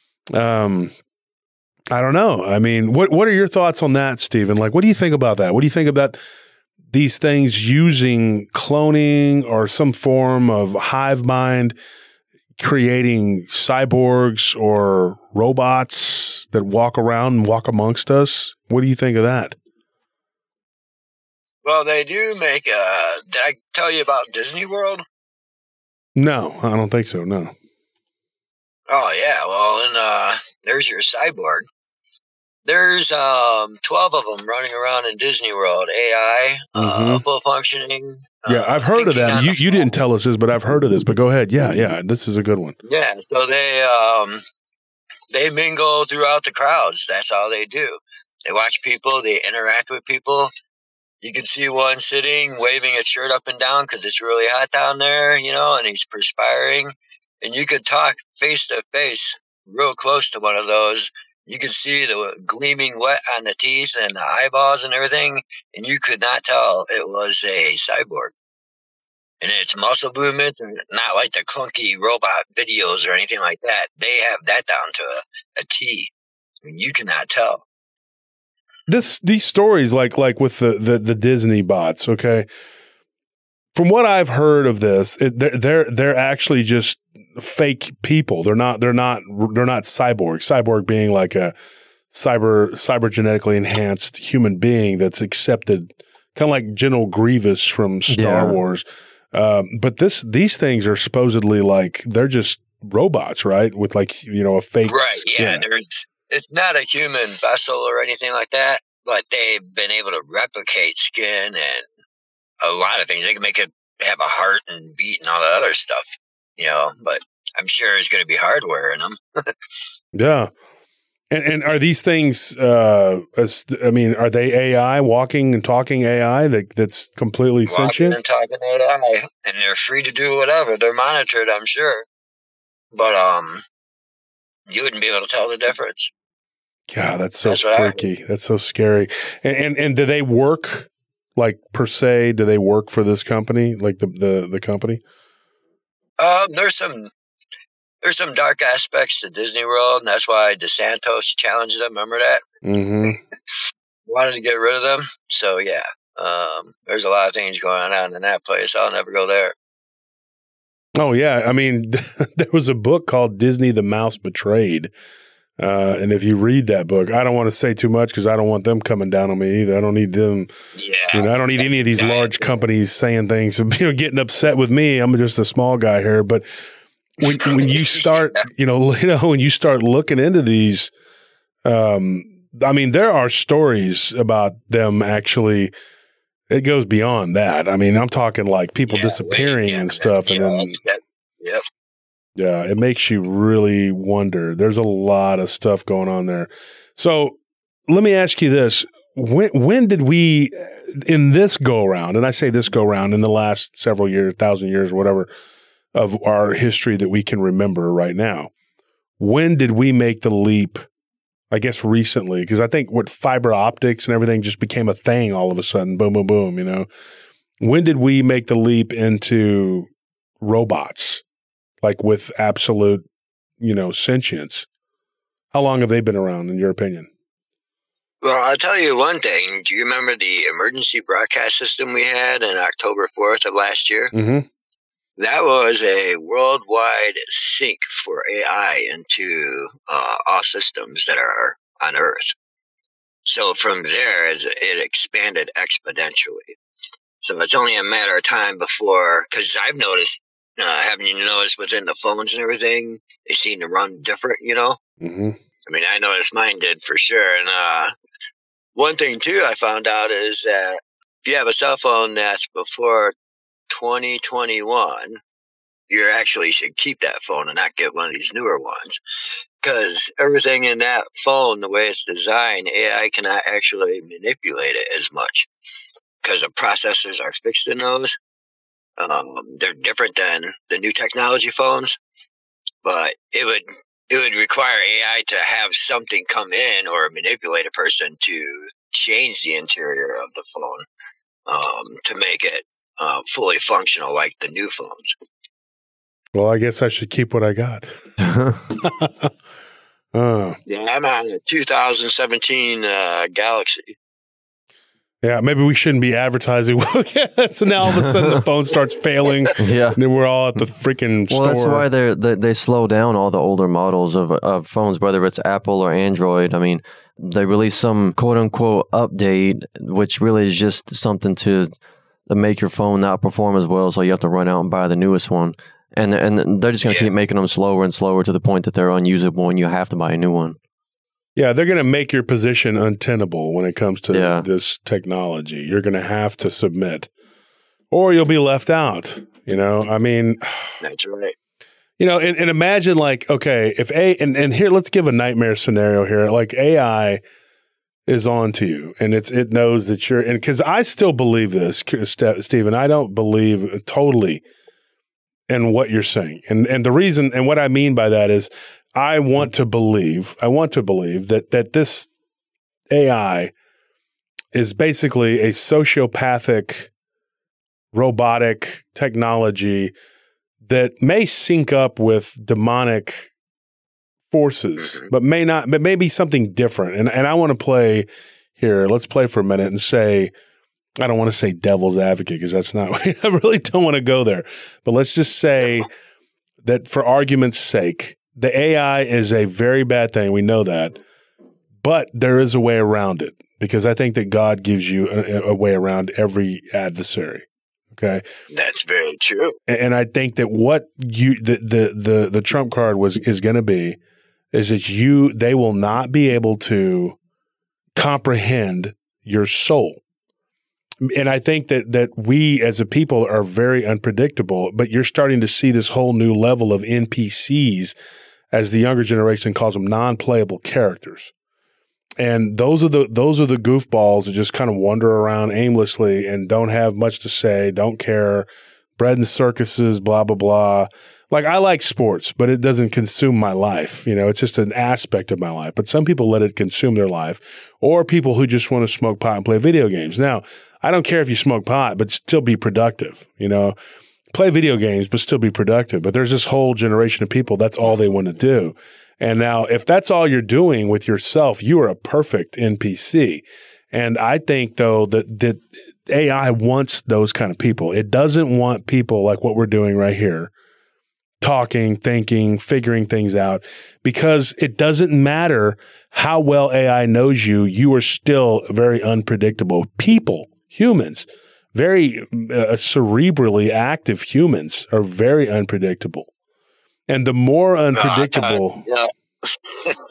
Speaker 1: um, I don't know. I mean, what, what are your thoughts on that, Stephen? Like, what do you think about that? What do you think about these things using cloning or some form of hive mind creating cyborgs or robots that walk around and walk amongst us? What do you think of that?
Speaker 3: Well, they do make, uh, did I tell you about Disney World?
Speaker 1: No, I don't think so, no.
Speaker 3: Oh, yeah. Well, and uh, there's your cyborg. There's um, twelve of them running around in Disney World, A I,
Speaker 1: Mm-hmm.
Speaker 3: uh, full functioning.
Speaker 1: Yeah,
Speaker 3: uh,
Speaker 1: I've heard of
Speaker 3: thinking
Speaker 1: that.
Speaker 3: on
Speaker 1: You,
Speaker 3: the
Speaker 1: you
Speaker 3: fly.
Speaker 1: didn't tell us this, but I've heard of this. But go ahead. Yeah, yeah, this is a good one.
Speaker 3: Yeah, so they um, they mingle throughout the crowds. That's all they do. They watch people. They interact with people. You can see one sitting, waving his shirt up and down because it's really hot down there, you know, and he's perspiring. And you could talk face to face, real close to one of those. You could see the gleaming wet on the teeth and the eyeballs and everything, and you could not tell it was a cyborg. And its muscle movements are not like the clunky robot videos or anything like that. They have that down to a, a T. I mean, you cannot tell.
Speaker 1: This these stories, like like with the the, the Disney bots, okay. From what I've heard of this, it, they're they're they're actually just fake people. They're not they're not they're not cyborg. Cyborg being like a cyber cyber genetically enhanced human being that's accepted, kind of like General Grievous from Star
Speaker 2: Yeah.
Speaker 1: Wars. Um, but this these things are supposedly like they're just robots, right? With like you know a fake
Speaker 3: Right,
Speaker 1: skin.
Speaker 3: yeah. There's it's not a human vessel or anything like that, but they've been able to replicate skin and a lot of things. They can make it have a heart and beat and all that other stuff, you know, but I'm sure there's going to be hardware in them.
Speaker 1: Yeah. And, and are these things, uh, as, I mean, are they A I, walking and talking A I that, that's completely
Speaker 3: Walking
Speaker 1: sentient?
Speaker 3: and talking A I, and they're free to do whatever. They're monitored, I'm sure. But um, you wouldn't be able to tell the difference.
Speaker 1: God, that's so
Speaker 3: That's what I heard.
Speaker 1: freaky. That's so scary. And, and and do they work, like, per se, do they work for this company, like the, the, the company?
Speaker 3: Um, there's some there's some dark aspects to Disney World, and that's why DeSantos challenged them. Remember that?
Speaker 1: Mm-hmm.
Speaker 3: Wanted to get rid of them. So yeah, um, there's a lot of things going on in that place. I'll never go there.
Speaker 1: Oh, yeah. I mean, there was a book called Disney the Mouse Betrayed. Uh, and if you read that book, I don't want to say too much because I don't want them coming down on me either. I don't need them.
Speaker 3: Yeah,
Speaker 1: You know, I don't need any of these
Speaker 3: Yeah.
Speaker 1: large companies saying things, you know, getting upset with me. I'm just a small guy here. But when when you start, you know, you know, when you start looking into these, um, I mean, there are stories about them actually. It goes beyond that. I mean, I'm talking like people
Speaker 3: Yeah,
Speaker 1: disappearing
Speaker 3: yeah,
Speaker 1: and stuff, and
Speaker 3: yeah,
Speaker 1: then
Speaker 3: that's good. Yep.
Speaker 1: yeah, it makes you really wonder. There's a lot of stuff going on there. So let me ask you this. When when did we, in this go-around, and I say this go-around in the last several years, thousand years, whatever, of our history that we can remember right now, when did we make the leap, I guess recently, because I think what fiber optics and everything just became a thing all of a sudden, boom, boom, boom, you know. When did we make the leap into robots, like with absolute, you know, sentience? How long have they been around, in your opinion?
Speaker 3: Well, I'll tell you one thing. Do you remember the emergency broadcast system we had on October fourth of last year?
Speaker 1: Mm-hmm.
Speaker 3: That was a worldwide sync for A I into uh, all systems that are on Earth. So from there, it expanded exponentially. So it's only a matter of time before, because I've noticed, uh, haven't you noticed within the phones and everything, they seem to run different, you know?
Speaker 1: Mm-hmm.
Speaker 3: I mean, I noticed mine did for sure. And uh, one thing, too, I found out is that if you have a cell phone that's before twenty twenty-one, you actually should keep that phone and not get one of these newer ones. Because everything in that phone, the way it's designed, A I cannot actually manipulate it as much. Because the processors are fixed in those. Um, they're different than the new technology phones. But it would it would require A I to have something come in or manipulate a person to change the interior of the phone um, to make it uh, fully functional like the new phones.
Speaker 1: Well, I guess I should keep what I got. uh,
Speaker 3: Yeah, I'm on a two thousand seventeen uh, Galaxy.
Speaker 1: Yeah, maybe we shouldn't be advertising. So now all of a sudden the phone starts failing.
Speaker 2: Yeah.
Speaker 1: And then we're all at the freaking
Speaker 2: well,
Speaker 1: store.
Speaker 2: that's why they're, they they slow down all the older models of of phones, whether it's Apple or Android. I mean, they release some quote unquote update, which really is just something to make your phone not perform as well. So you have to run out and buy the newest one, and and they're just going to
Speaker 3: Yeah.
Speaker 2: keep making them slower and slower to the point that they're unusable, and you have to buy a new one.
Speaker 1: Yeah, they're going to make your position untenable when it comes to
Speaker 2: Yeah.
Speaker 1: this technology. You're going to have to submit, or you'll be left out. You know, I mean,
Speaker 3: That's right.
Speaker 1: you know, and, and imagine like, okay, if a and, and here, let's give a nightmare scenario here. Like A I is on to you, and it's it knows that you're, and because I still believe this, Stephen, I don't believe totally in what you're saying, and and the reason, and what I mean by that is, I want to believe, I want to believe that that this A I is basically a sociopathic, robotic technology that may sync up with demonic forces, but may not, but maybe something different. And and I want to play here. Let's play for a minute and say, I don't want to say devil's advocate because that's not, I really don't want to go there. But let's just say that for argument's sake, the A I is a very bad thing. We know that. But there is a way around it because I think that God gives you a, a way around every adversary. Okay.
Speaker 3: That's very true.
Speaker 1: And, and I think that what you the the the, the trump card was is going to be is that you they will not be able to comprehend your soul. And I think that that we as a people are very unpredictable, but you're starting to see this whole new level of N P Cs, as the younger generation calls them, non-playable characters. And those are the those are the goofballs that just kind of wander around aimlessly and don't have much to say, don't care, bread and circuses, blah, blah, blah. Like, I like sports, but it doesn't consume my life. You know, it's just an aspect of my life. But some people let it consume their life, or people who just want to smoke pot and play video games. Now, I don't care if you smoke pot, but still be productive, you know. Play video games, but still be productive. But there's this whole generation of people, that's all they want to do. And now, if that's all you're doing with yourself, you are a perfect N P C. And I think, though, that, that A I wants those kind of people. It doesn't want people like what we're doing right here, talking, thinking, figuring things out, because it doesn't matter how well A I knows you, you are still very unpredictable. People, humans, very uh, cerebrally active humans are very unpredictable. And the more unpredictable.
Speaker 3: No, I thought, you know,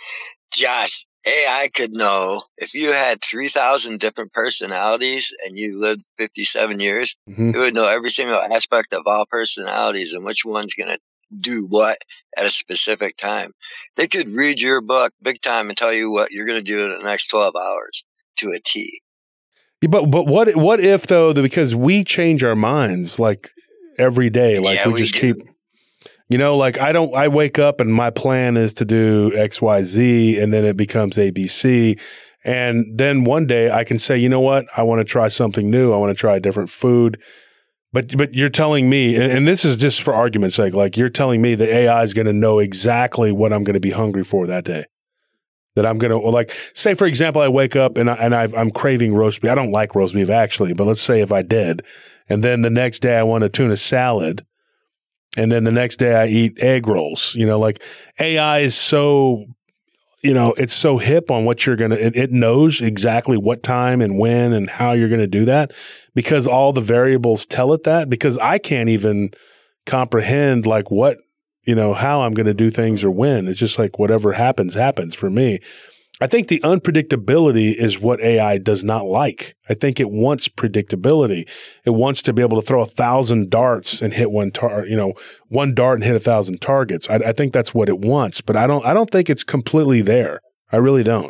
Speaker 3: Josh, A I could know if you had three thousand different personalities and you lived fifty-seven years,
Speaker 1: mm-hmm.
Speaker 3: it would know every single aspect of all personalities and which one's going to do what at a specific time. They could read your book big time and tell you what you're going to do in the next twelve hours to a T.
Speaker 1: Yeah, but but what what if though? Because we change our minds like every day. Like
Speaker 3: Yeah,
Speaker 1: we,
Speaker 3: we
Speaker 1: just
Speaker 3: do.
Speaker 1: keep. You know, like I don't. I wake up and my plan is to do X, Y, Z, and then it becomes A, B, C. And then one day I can say, you know what? I want to try something new. I want to try a different food. But but you're telling me, and, and this is just for argument's sake, like you're telling me the A I is going to know exactly what I'm going to be hungry for that day. That I'm going to, like, say, for example, I wake up and, I, and I've, I'm craving roast beef. I don't like roast beef, actually, but let's say if I did. And then the next day I want a tuna salad. And then the next day I eat egg rolls. You know, like A I is so, you know, it's so hip on what you're going to, it, it knows exactly what time and when and how you're going to do that because all the variables tell it that, because I can't even comprehend like what, you know, how I'm going to do things or when. It's just like whatever happens, happens for me. I think the unpredictability is what A I does not like. I think it wants predictability. It wants to be able to throw a thousand darts and hit one tar, you know, one dart and hit a thousand targets. I, I think that's what it wants, but I don't. I don't think it's completely there. I really don't.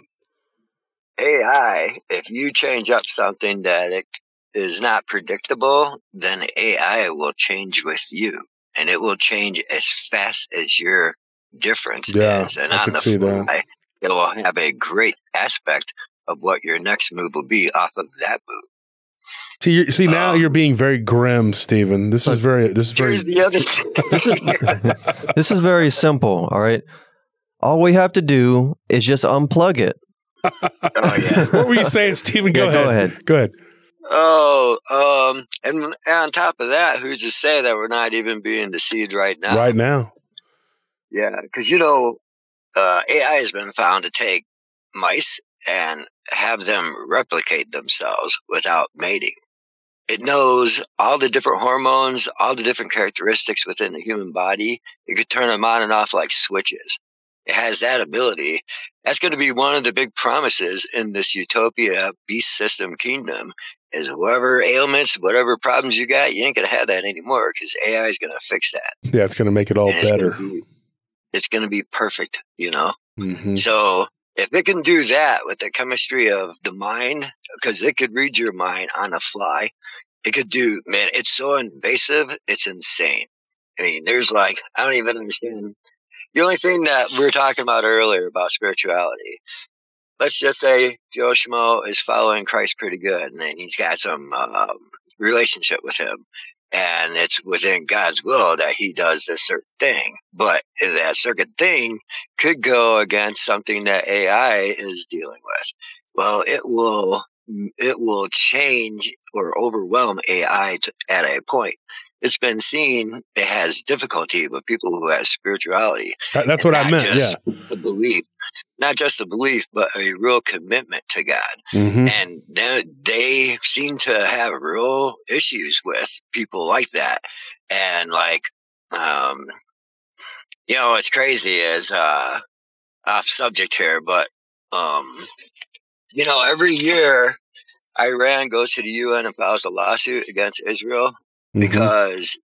Speaker 3: A I, if you change up something that it is not predictable, then A I will change with you, and it will change as fast as your difference
Speaker 1: Yeah,
Speaker 3: is. And
Speaker 1: I
Speaker 3: on
Speaker 1: could
Speaker 3: the
Speaker 1: see
Speaker 3: fly,
Speaker 1: that.
Speaker 3: it will have a great aspect of what your next move will be off of that move.
Speaker 1: See, you're, see now
Speaker 3: Um,
Speaker 1: you're being very grim, Stephen. This is very. This is very.
Speaker 3: Here's the other thing.
Speaker 2: This is this is very simple. All right, all we have to do is just unplug it.
Speaker 3: Oh, yeah.
Speaker 1: What were you saying, Stephen? Go
Speaker 2: Yeah,
Speaker 1: ahead.
Speaker 2: go ahead.
Speaker 1: Go ahead.
Speaker 3: Oh, um, and on top of that, who's to say that we're not even being deceived right now?
Speaker 1: Right now.
Speaker 3: Yeah, because, you know, uh, A I has been found to take mice and have them replicate themselves without mating. It knows all the different hormones, all the different characteristics within the human body. It could turn them on and off like switches. It has that ability. That's going to be one of the big promises in this utopia beast system kingdom is whatever ailments, whatever problems you got, you ain't going to have that anymore because A I is going to fix that.
Speaker 1: Yeah, it's going to make it all
Speaker 3: And it's
Speaker 1: better.
Speaker 3: gonna be- It's going to be perfect, you know?
Speaker 1: Mm-hmm.
Speaker 3: So if it can do that with the chemistry of the mind, because it could read your mind on the fly, it could do, man, it's so invasive, it's insane. I mean, there's like, I don't even understand. The only thing that we were talking about earlier about spirituality, let's just say Joe Schmo is following Christ pretty good, and then he's got some um, relationship with him. And it's within God's will that he does this certain thing. But that certain thing could go against something that A I is dealing with. Well, it will it will change or overwhelm A I to, at a point. It's been seen it has difficulty with people who have spirituality.
Speaker 1: That- that's what I
Speaker 3: Not
Speaker 1: meant.
Speaker 3: just
Speaker 1: Yeah.
Speaker 3: the belief, not just the belief, but a real commitment to God.
Speaker 1: Mm-hmm.
Speaker 3: And they, they seem to have real issues with people like that. And like, um, you know, what's crazy is, uh, off subject here, but, um, you know, every year Iran goes to the U N and files a lawsuit against Israel
Speaker 1: Mm-hmm.
Speaker 3: because,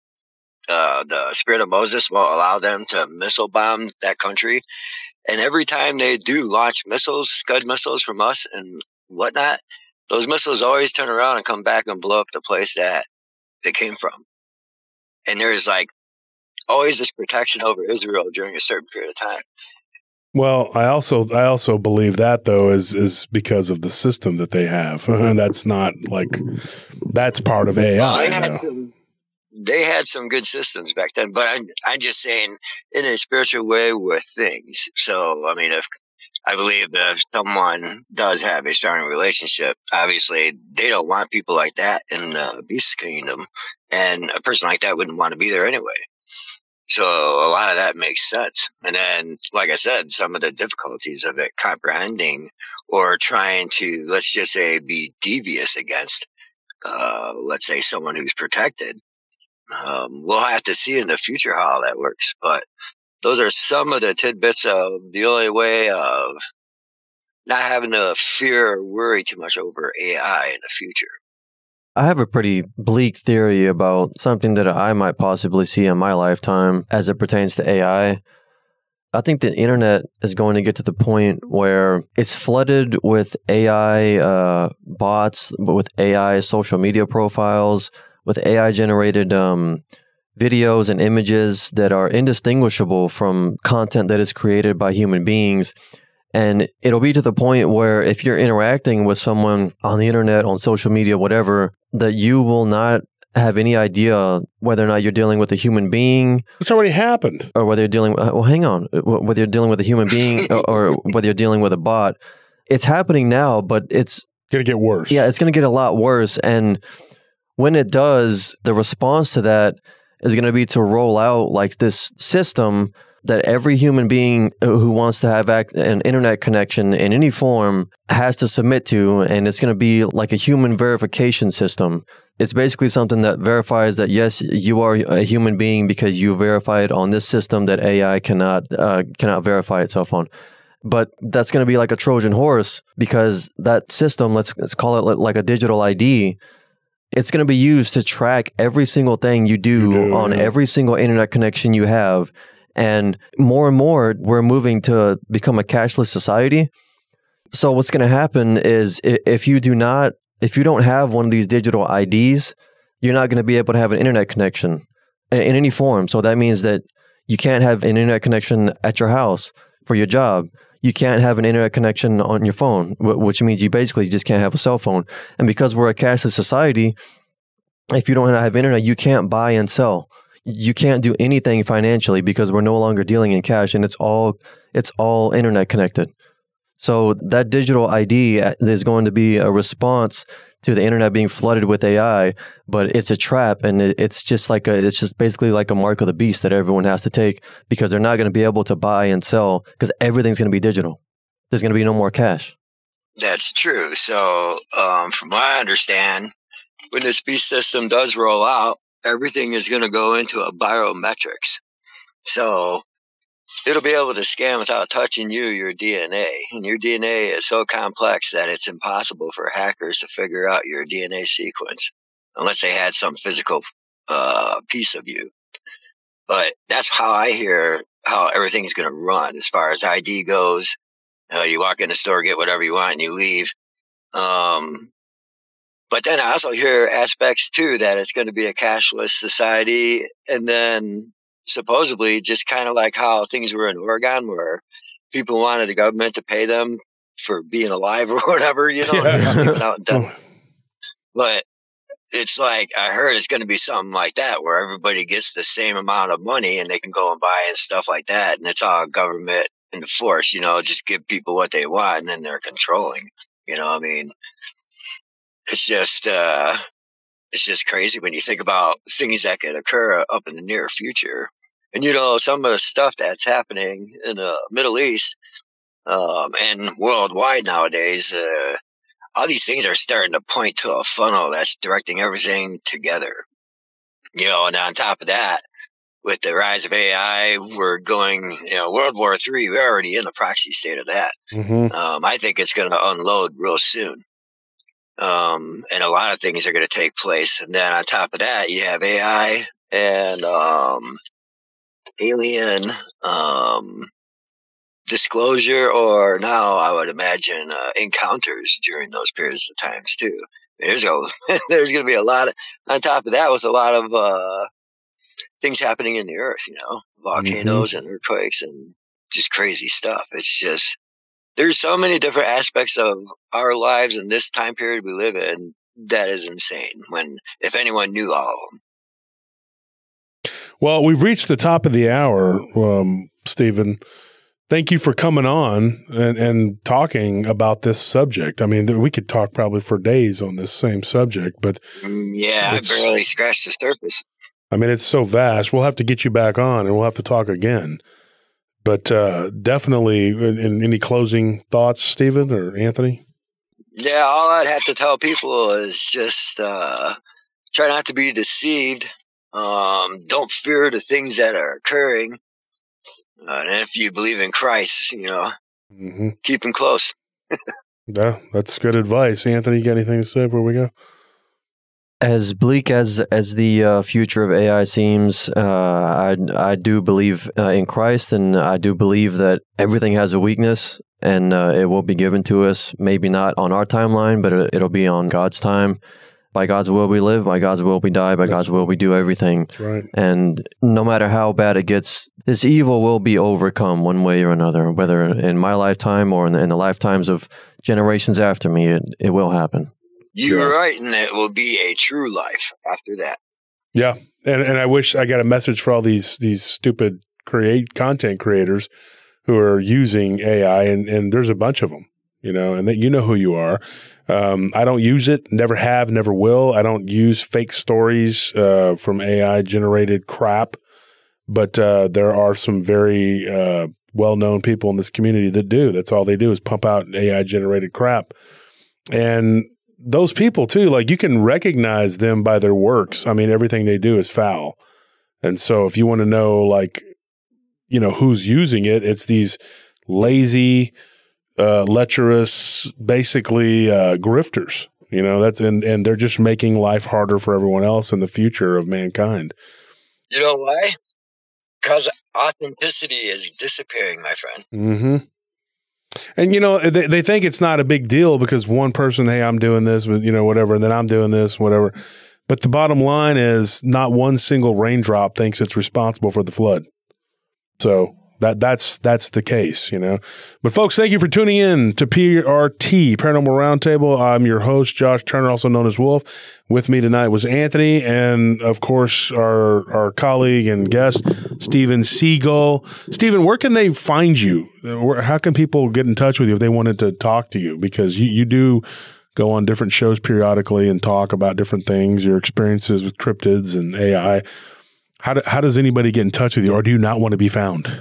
Speaker 3: uh, the spirit of Moses won't allow them to missile bomb that country. And every time they do launch missiles, Scud missiles from us and whatnot, those missiles always turn around and come back and blow up the place that they came from. And there is like always this protection over Israel during a certain period of time.
Speaker 1: Well, I also I also believe that though is is because of the system that they have. That's not like that's part of A
Speaker 3: Well,
Speaker 1: I.
Speaker 3: they had
Speaker 1: though.
Speaker 3: some, they had some good systems back then, but I'm I'm just saying in a spiritual way with things. So I mean, if I believe if someone does have a strong relationship, obviously they don't want people like that in the beast kingdom, and a person like that wouldn't want to be there anyway. So a lot of that makes sense. And then, like I said, some of the difficulties of it comprehending or trying to, let's just say, be devious against, uh, let's say, someone who's protected. Um, we'll have to see in the future how that works. But those are some of the tidbits of the only way of not having to fear or worry too much over A I in the future.
Speaker 2: I have a pretty bleak theory about something that I might possibly see in my lifetime as it pertains to A I. I think the internet is going to get to the point where it's flooded with A I uh, bots, with A I social media profiles, with A I generated um, videos and images that are indistinguishable from content that is created by human beings. And it'll be to the point where if you're interacting with someone on the internet, on social media, whatever, that you will not have any idea whether or not you're dealing with a human being.
Speaker 1: It's already happened.
Speaker 2: Or whether you're dealing, well, hang on, whether you're dealing with a human being or, or whether you're dealing with a bot. It's happening now, but it's
Speaker 1: going to get worse.
Speaker 2: Yeah, it's going to get a lot worse. And when it does, the response to that is going to be to roll out like this system that every human being who wants to have ac- an internet connection in any form has to submit to, and it's going to be like a human verification system. It's basically something that verifies that, yes, you are a human being because you verified on this system that A I cannot uh, cannot verify itself on. But that's going to be like a Trojan horse because that system, let's, let's call it like a digital I D, it's going to be used to track every single thing you do, you do on yeah. every single internet connection you have. And more and more, we're moving to become a cashless society. So what's going to happen is if you do not, if you don't have one of these digital I Ds, you're not going to be able to have an internet connection in any form. So that means that you can't have an internet connection at your house for your job. You can't have an internet connection on your phone, which means you basically just can't have a cell phone. And because we're a cashless society, if you don't have internet, you can't buy and sell. You can't do anything financially because we're no longer dealing in cash, and it's all it's all internet connected. So that digital I D is going to be a response to the internet being flooded with A I, but it's a trap, and it's just like a it's just basically like a mark of the beast that everyone has to take because they're not going to be able to buy and sell because everything's going to be digital. There's going to be no more cash.
Speaker 3: That's true. So, um, from what I understand, when this beast system does roll out, everything is going to go into a biometrics. So it'll be able to scan without touching you, your D N A. And your D N A is so complex that it's impossible for hackers to figure out your D N A sequence unless they had some physical uh, piece of you. But that's how I hear how everything's going to run as far as I D goes. Uh, you walk in the store, get whatever you want, and you leave. Um, But then I also hear aspects, too, that it's going to be a cashless society. And then supposedly just kind of like how things were in Oregon where people wanted the government to pay them for being alive or whatever, you know. Yeah. Out and but it's like I heard it's going to be something like that where everybody gets the same amount of money and they can go and buy and stuff like that. And it's all government in the force, you know, just give people what they want and then they're controlling, you know what I mean? It's just, uh, it's just crazy when you think about things that could occur up in the near future. And, you know, some of the stuff that's happening in the Middle East, um, and worldwide nowadays, uh, all these things are starting to point to a funnel that's directing everything together. You know, and on top of that, with the rise of A I, we're going, you know, World War Three, we're already in the proxy state of that. Mm-hmm. Um, I think it's going to unload real soon. Um, and a lot of things are going to take place. And then on top of that, you have A I and, um, alien, um, disclosure, or now I would imagine, uh, encounters during those periods of times too. There's a, there's going to be a lot of, on top of that with a lot of, uh, things happening in the earth, you know, volcanoes mm-hmm. and earthquakes and just crazy stuff. It's just, there's so many different aspects of our lives in this time period we live in that is insane when, if anyone knew all of them.
Speaker 1: Well, we've reached the top of the hour, um, Stephen. Thank you for coming on and, and talking about this subject. I mean, we could talk probably for days on this same subject, but
Speaker 3: yeah, I barely scratched the surface.
Speaker 1: I mean, it's so vast. We'll have to get you back on and we'll have to talk again. But uh, definitely, in, in any closing thoughts, Stephen or Anthony?
Speaker 3: Yeah, all I'd have to tell people is just uh, try not to be deceived. Um, don't fear the things that are occurring. Uh, and if you believe in Christ, you know, mm-hmm. keep him close.
Speaker 1: Yeah, that's good advice. Anthony, you got anything to say before we go?
Speaker 2: As bleak as as the uh, future of A I seems, uh, I I do believe uh, in Christ, and I do believe that everything has a weakness, and uh, it will be given to us. Maybe not on our timeline, but it, it'll be on God's time. By God's will we live. By God's will we die. By That's God's will we do everything.
Speaker 1: That's right.
Speaker 2: And no matter how bad it gets, this evil will be overcome one way or another. Whether in my lifetime or in the, in the lifetimes of generations after me, it, it will happen.
Speaker 3: You're
Speaker 1: yeah.
Speaker 3: right, and it will be a true life after that.
Speaker 1: Yeah, and and I wish I got a message for all these these stupid create content creators who are using A I, and, and there's a bunch of them, you know, and that you know who you are. Um, I don't use it, never have, never will. I don't use fake stories uh, from A I generated crap, but uh, there are some very uh, well known people in this community that do. That's all they do is pump out A I generated crap, and those people too, like you can recognize them by their works. I mean, everything they do is foul. And so if you want to know, like, you know, who's using it, it's these lazy, uh, lecherous, basically uh, grifters, you know, that's, and, and they're just making life harder for everyone else in the future of mankind.
Speaker 3: You know why? Because authenticity is disappearing, my friend.
Speaker 1: Mm-hmm. And, you know, they, they think it's not a big deal because one person, hey, I'm doing this, you know, whatever, and then I'm doing this, whatever. But the bottom line is not one single raindrop thinks it's responsible for the flood. So that that's that's the case, you know. But, folks, thank you for tuning in to P R T, Paranormal Roundtable. I'm your host, Josh Turner, also known as Wolf. With me tonight was Anthony and, of course, our our colleague and guest, Steven Seagull. Steven, where can they find you? How can people get in touch with you if they wanted to talk to you? Because you, you do go on different shows periodically and talk about different things, your experiences with cryptids and A I. How, do, how does anybody get in touch with you, or do you not want to be found?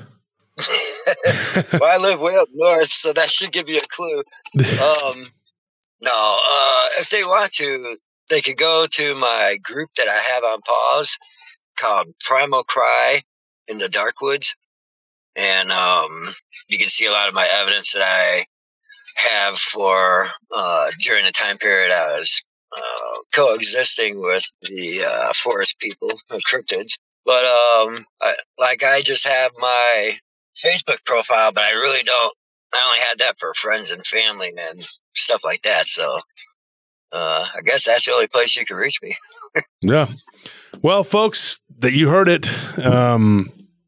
Speaker 3: Well, I live way up north, so that should give you a clue. Um, no, uh, if they want to, they could go to my group that I have on pause called Primal Cry in the Dark Woods. And um, you can see a lot of my evidence that I have for uh, during the time period I was uh, coexisting with the uh, forest people, the cryptids. But um, I, like I just have my Facebook profile, but I really don't. I only had that for friends and family and stuff like that. So uh, I guess that's the only place you can reach me.
Speaker 1: Yeah. Well, folks, that you heard it. Um,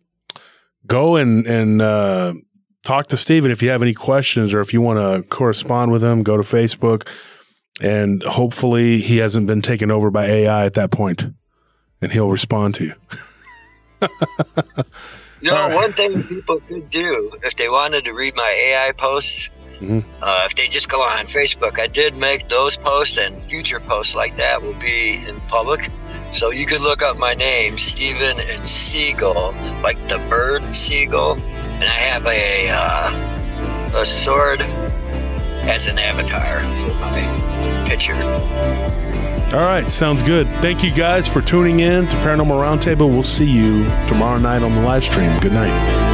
Speaker 1: go and and uh, talk to Steven if you have any questions, or if you want to correspond with him. Go to Facebook, and hopefully he hasn't been taken over by A I at that point, and he'll respond to you.
Speaker 3: You know, right. One thing people could do if they wanted to read my A I posts, mm-hmm. uh, if they just go on Facebook, I did make those posts, and future posts like that will be in public. So you could look up my name, Steven and Seagull, like the bird seagull, and I have a uh, a sword as an avatar for my picture.
Speaker 1: All right, sounds good. Thank you guys for tuning in to Paranormal Roundtable. We'll see you tomorrow night on the live stream. Good night.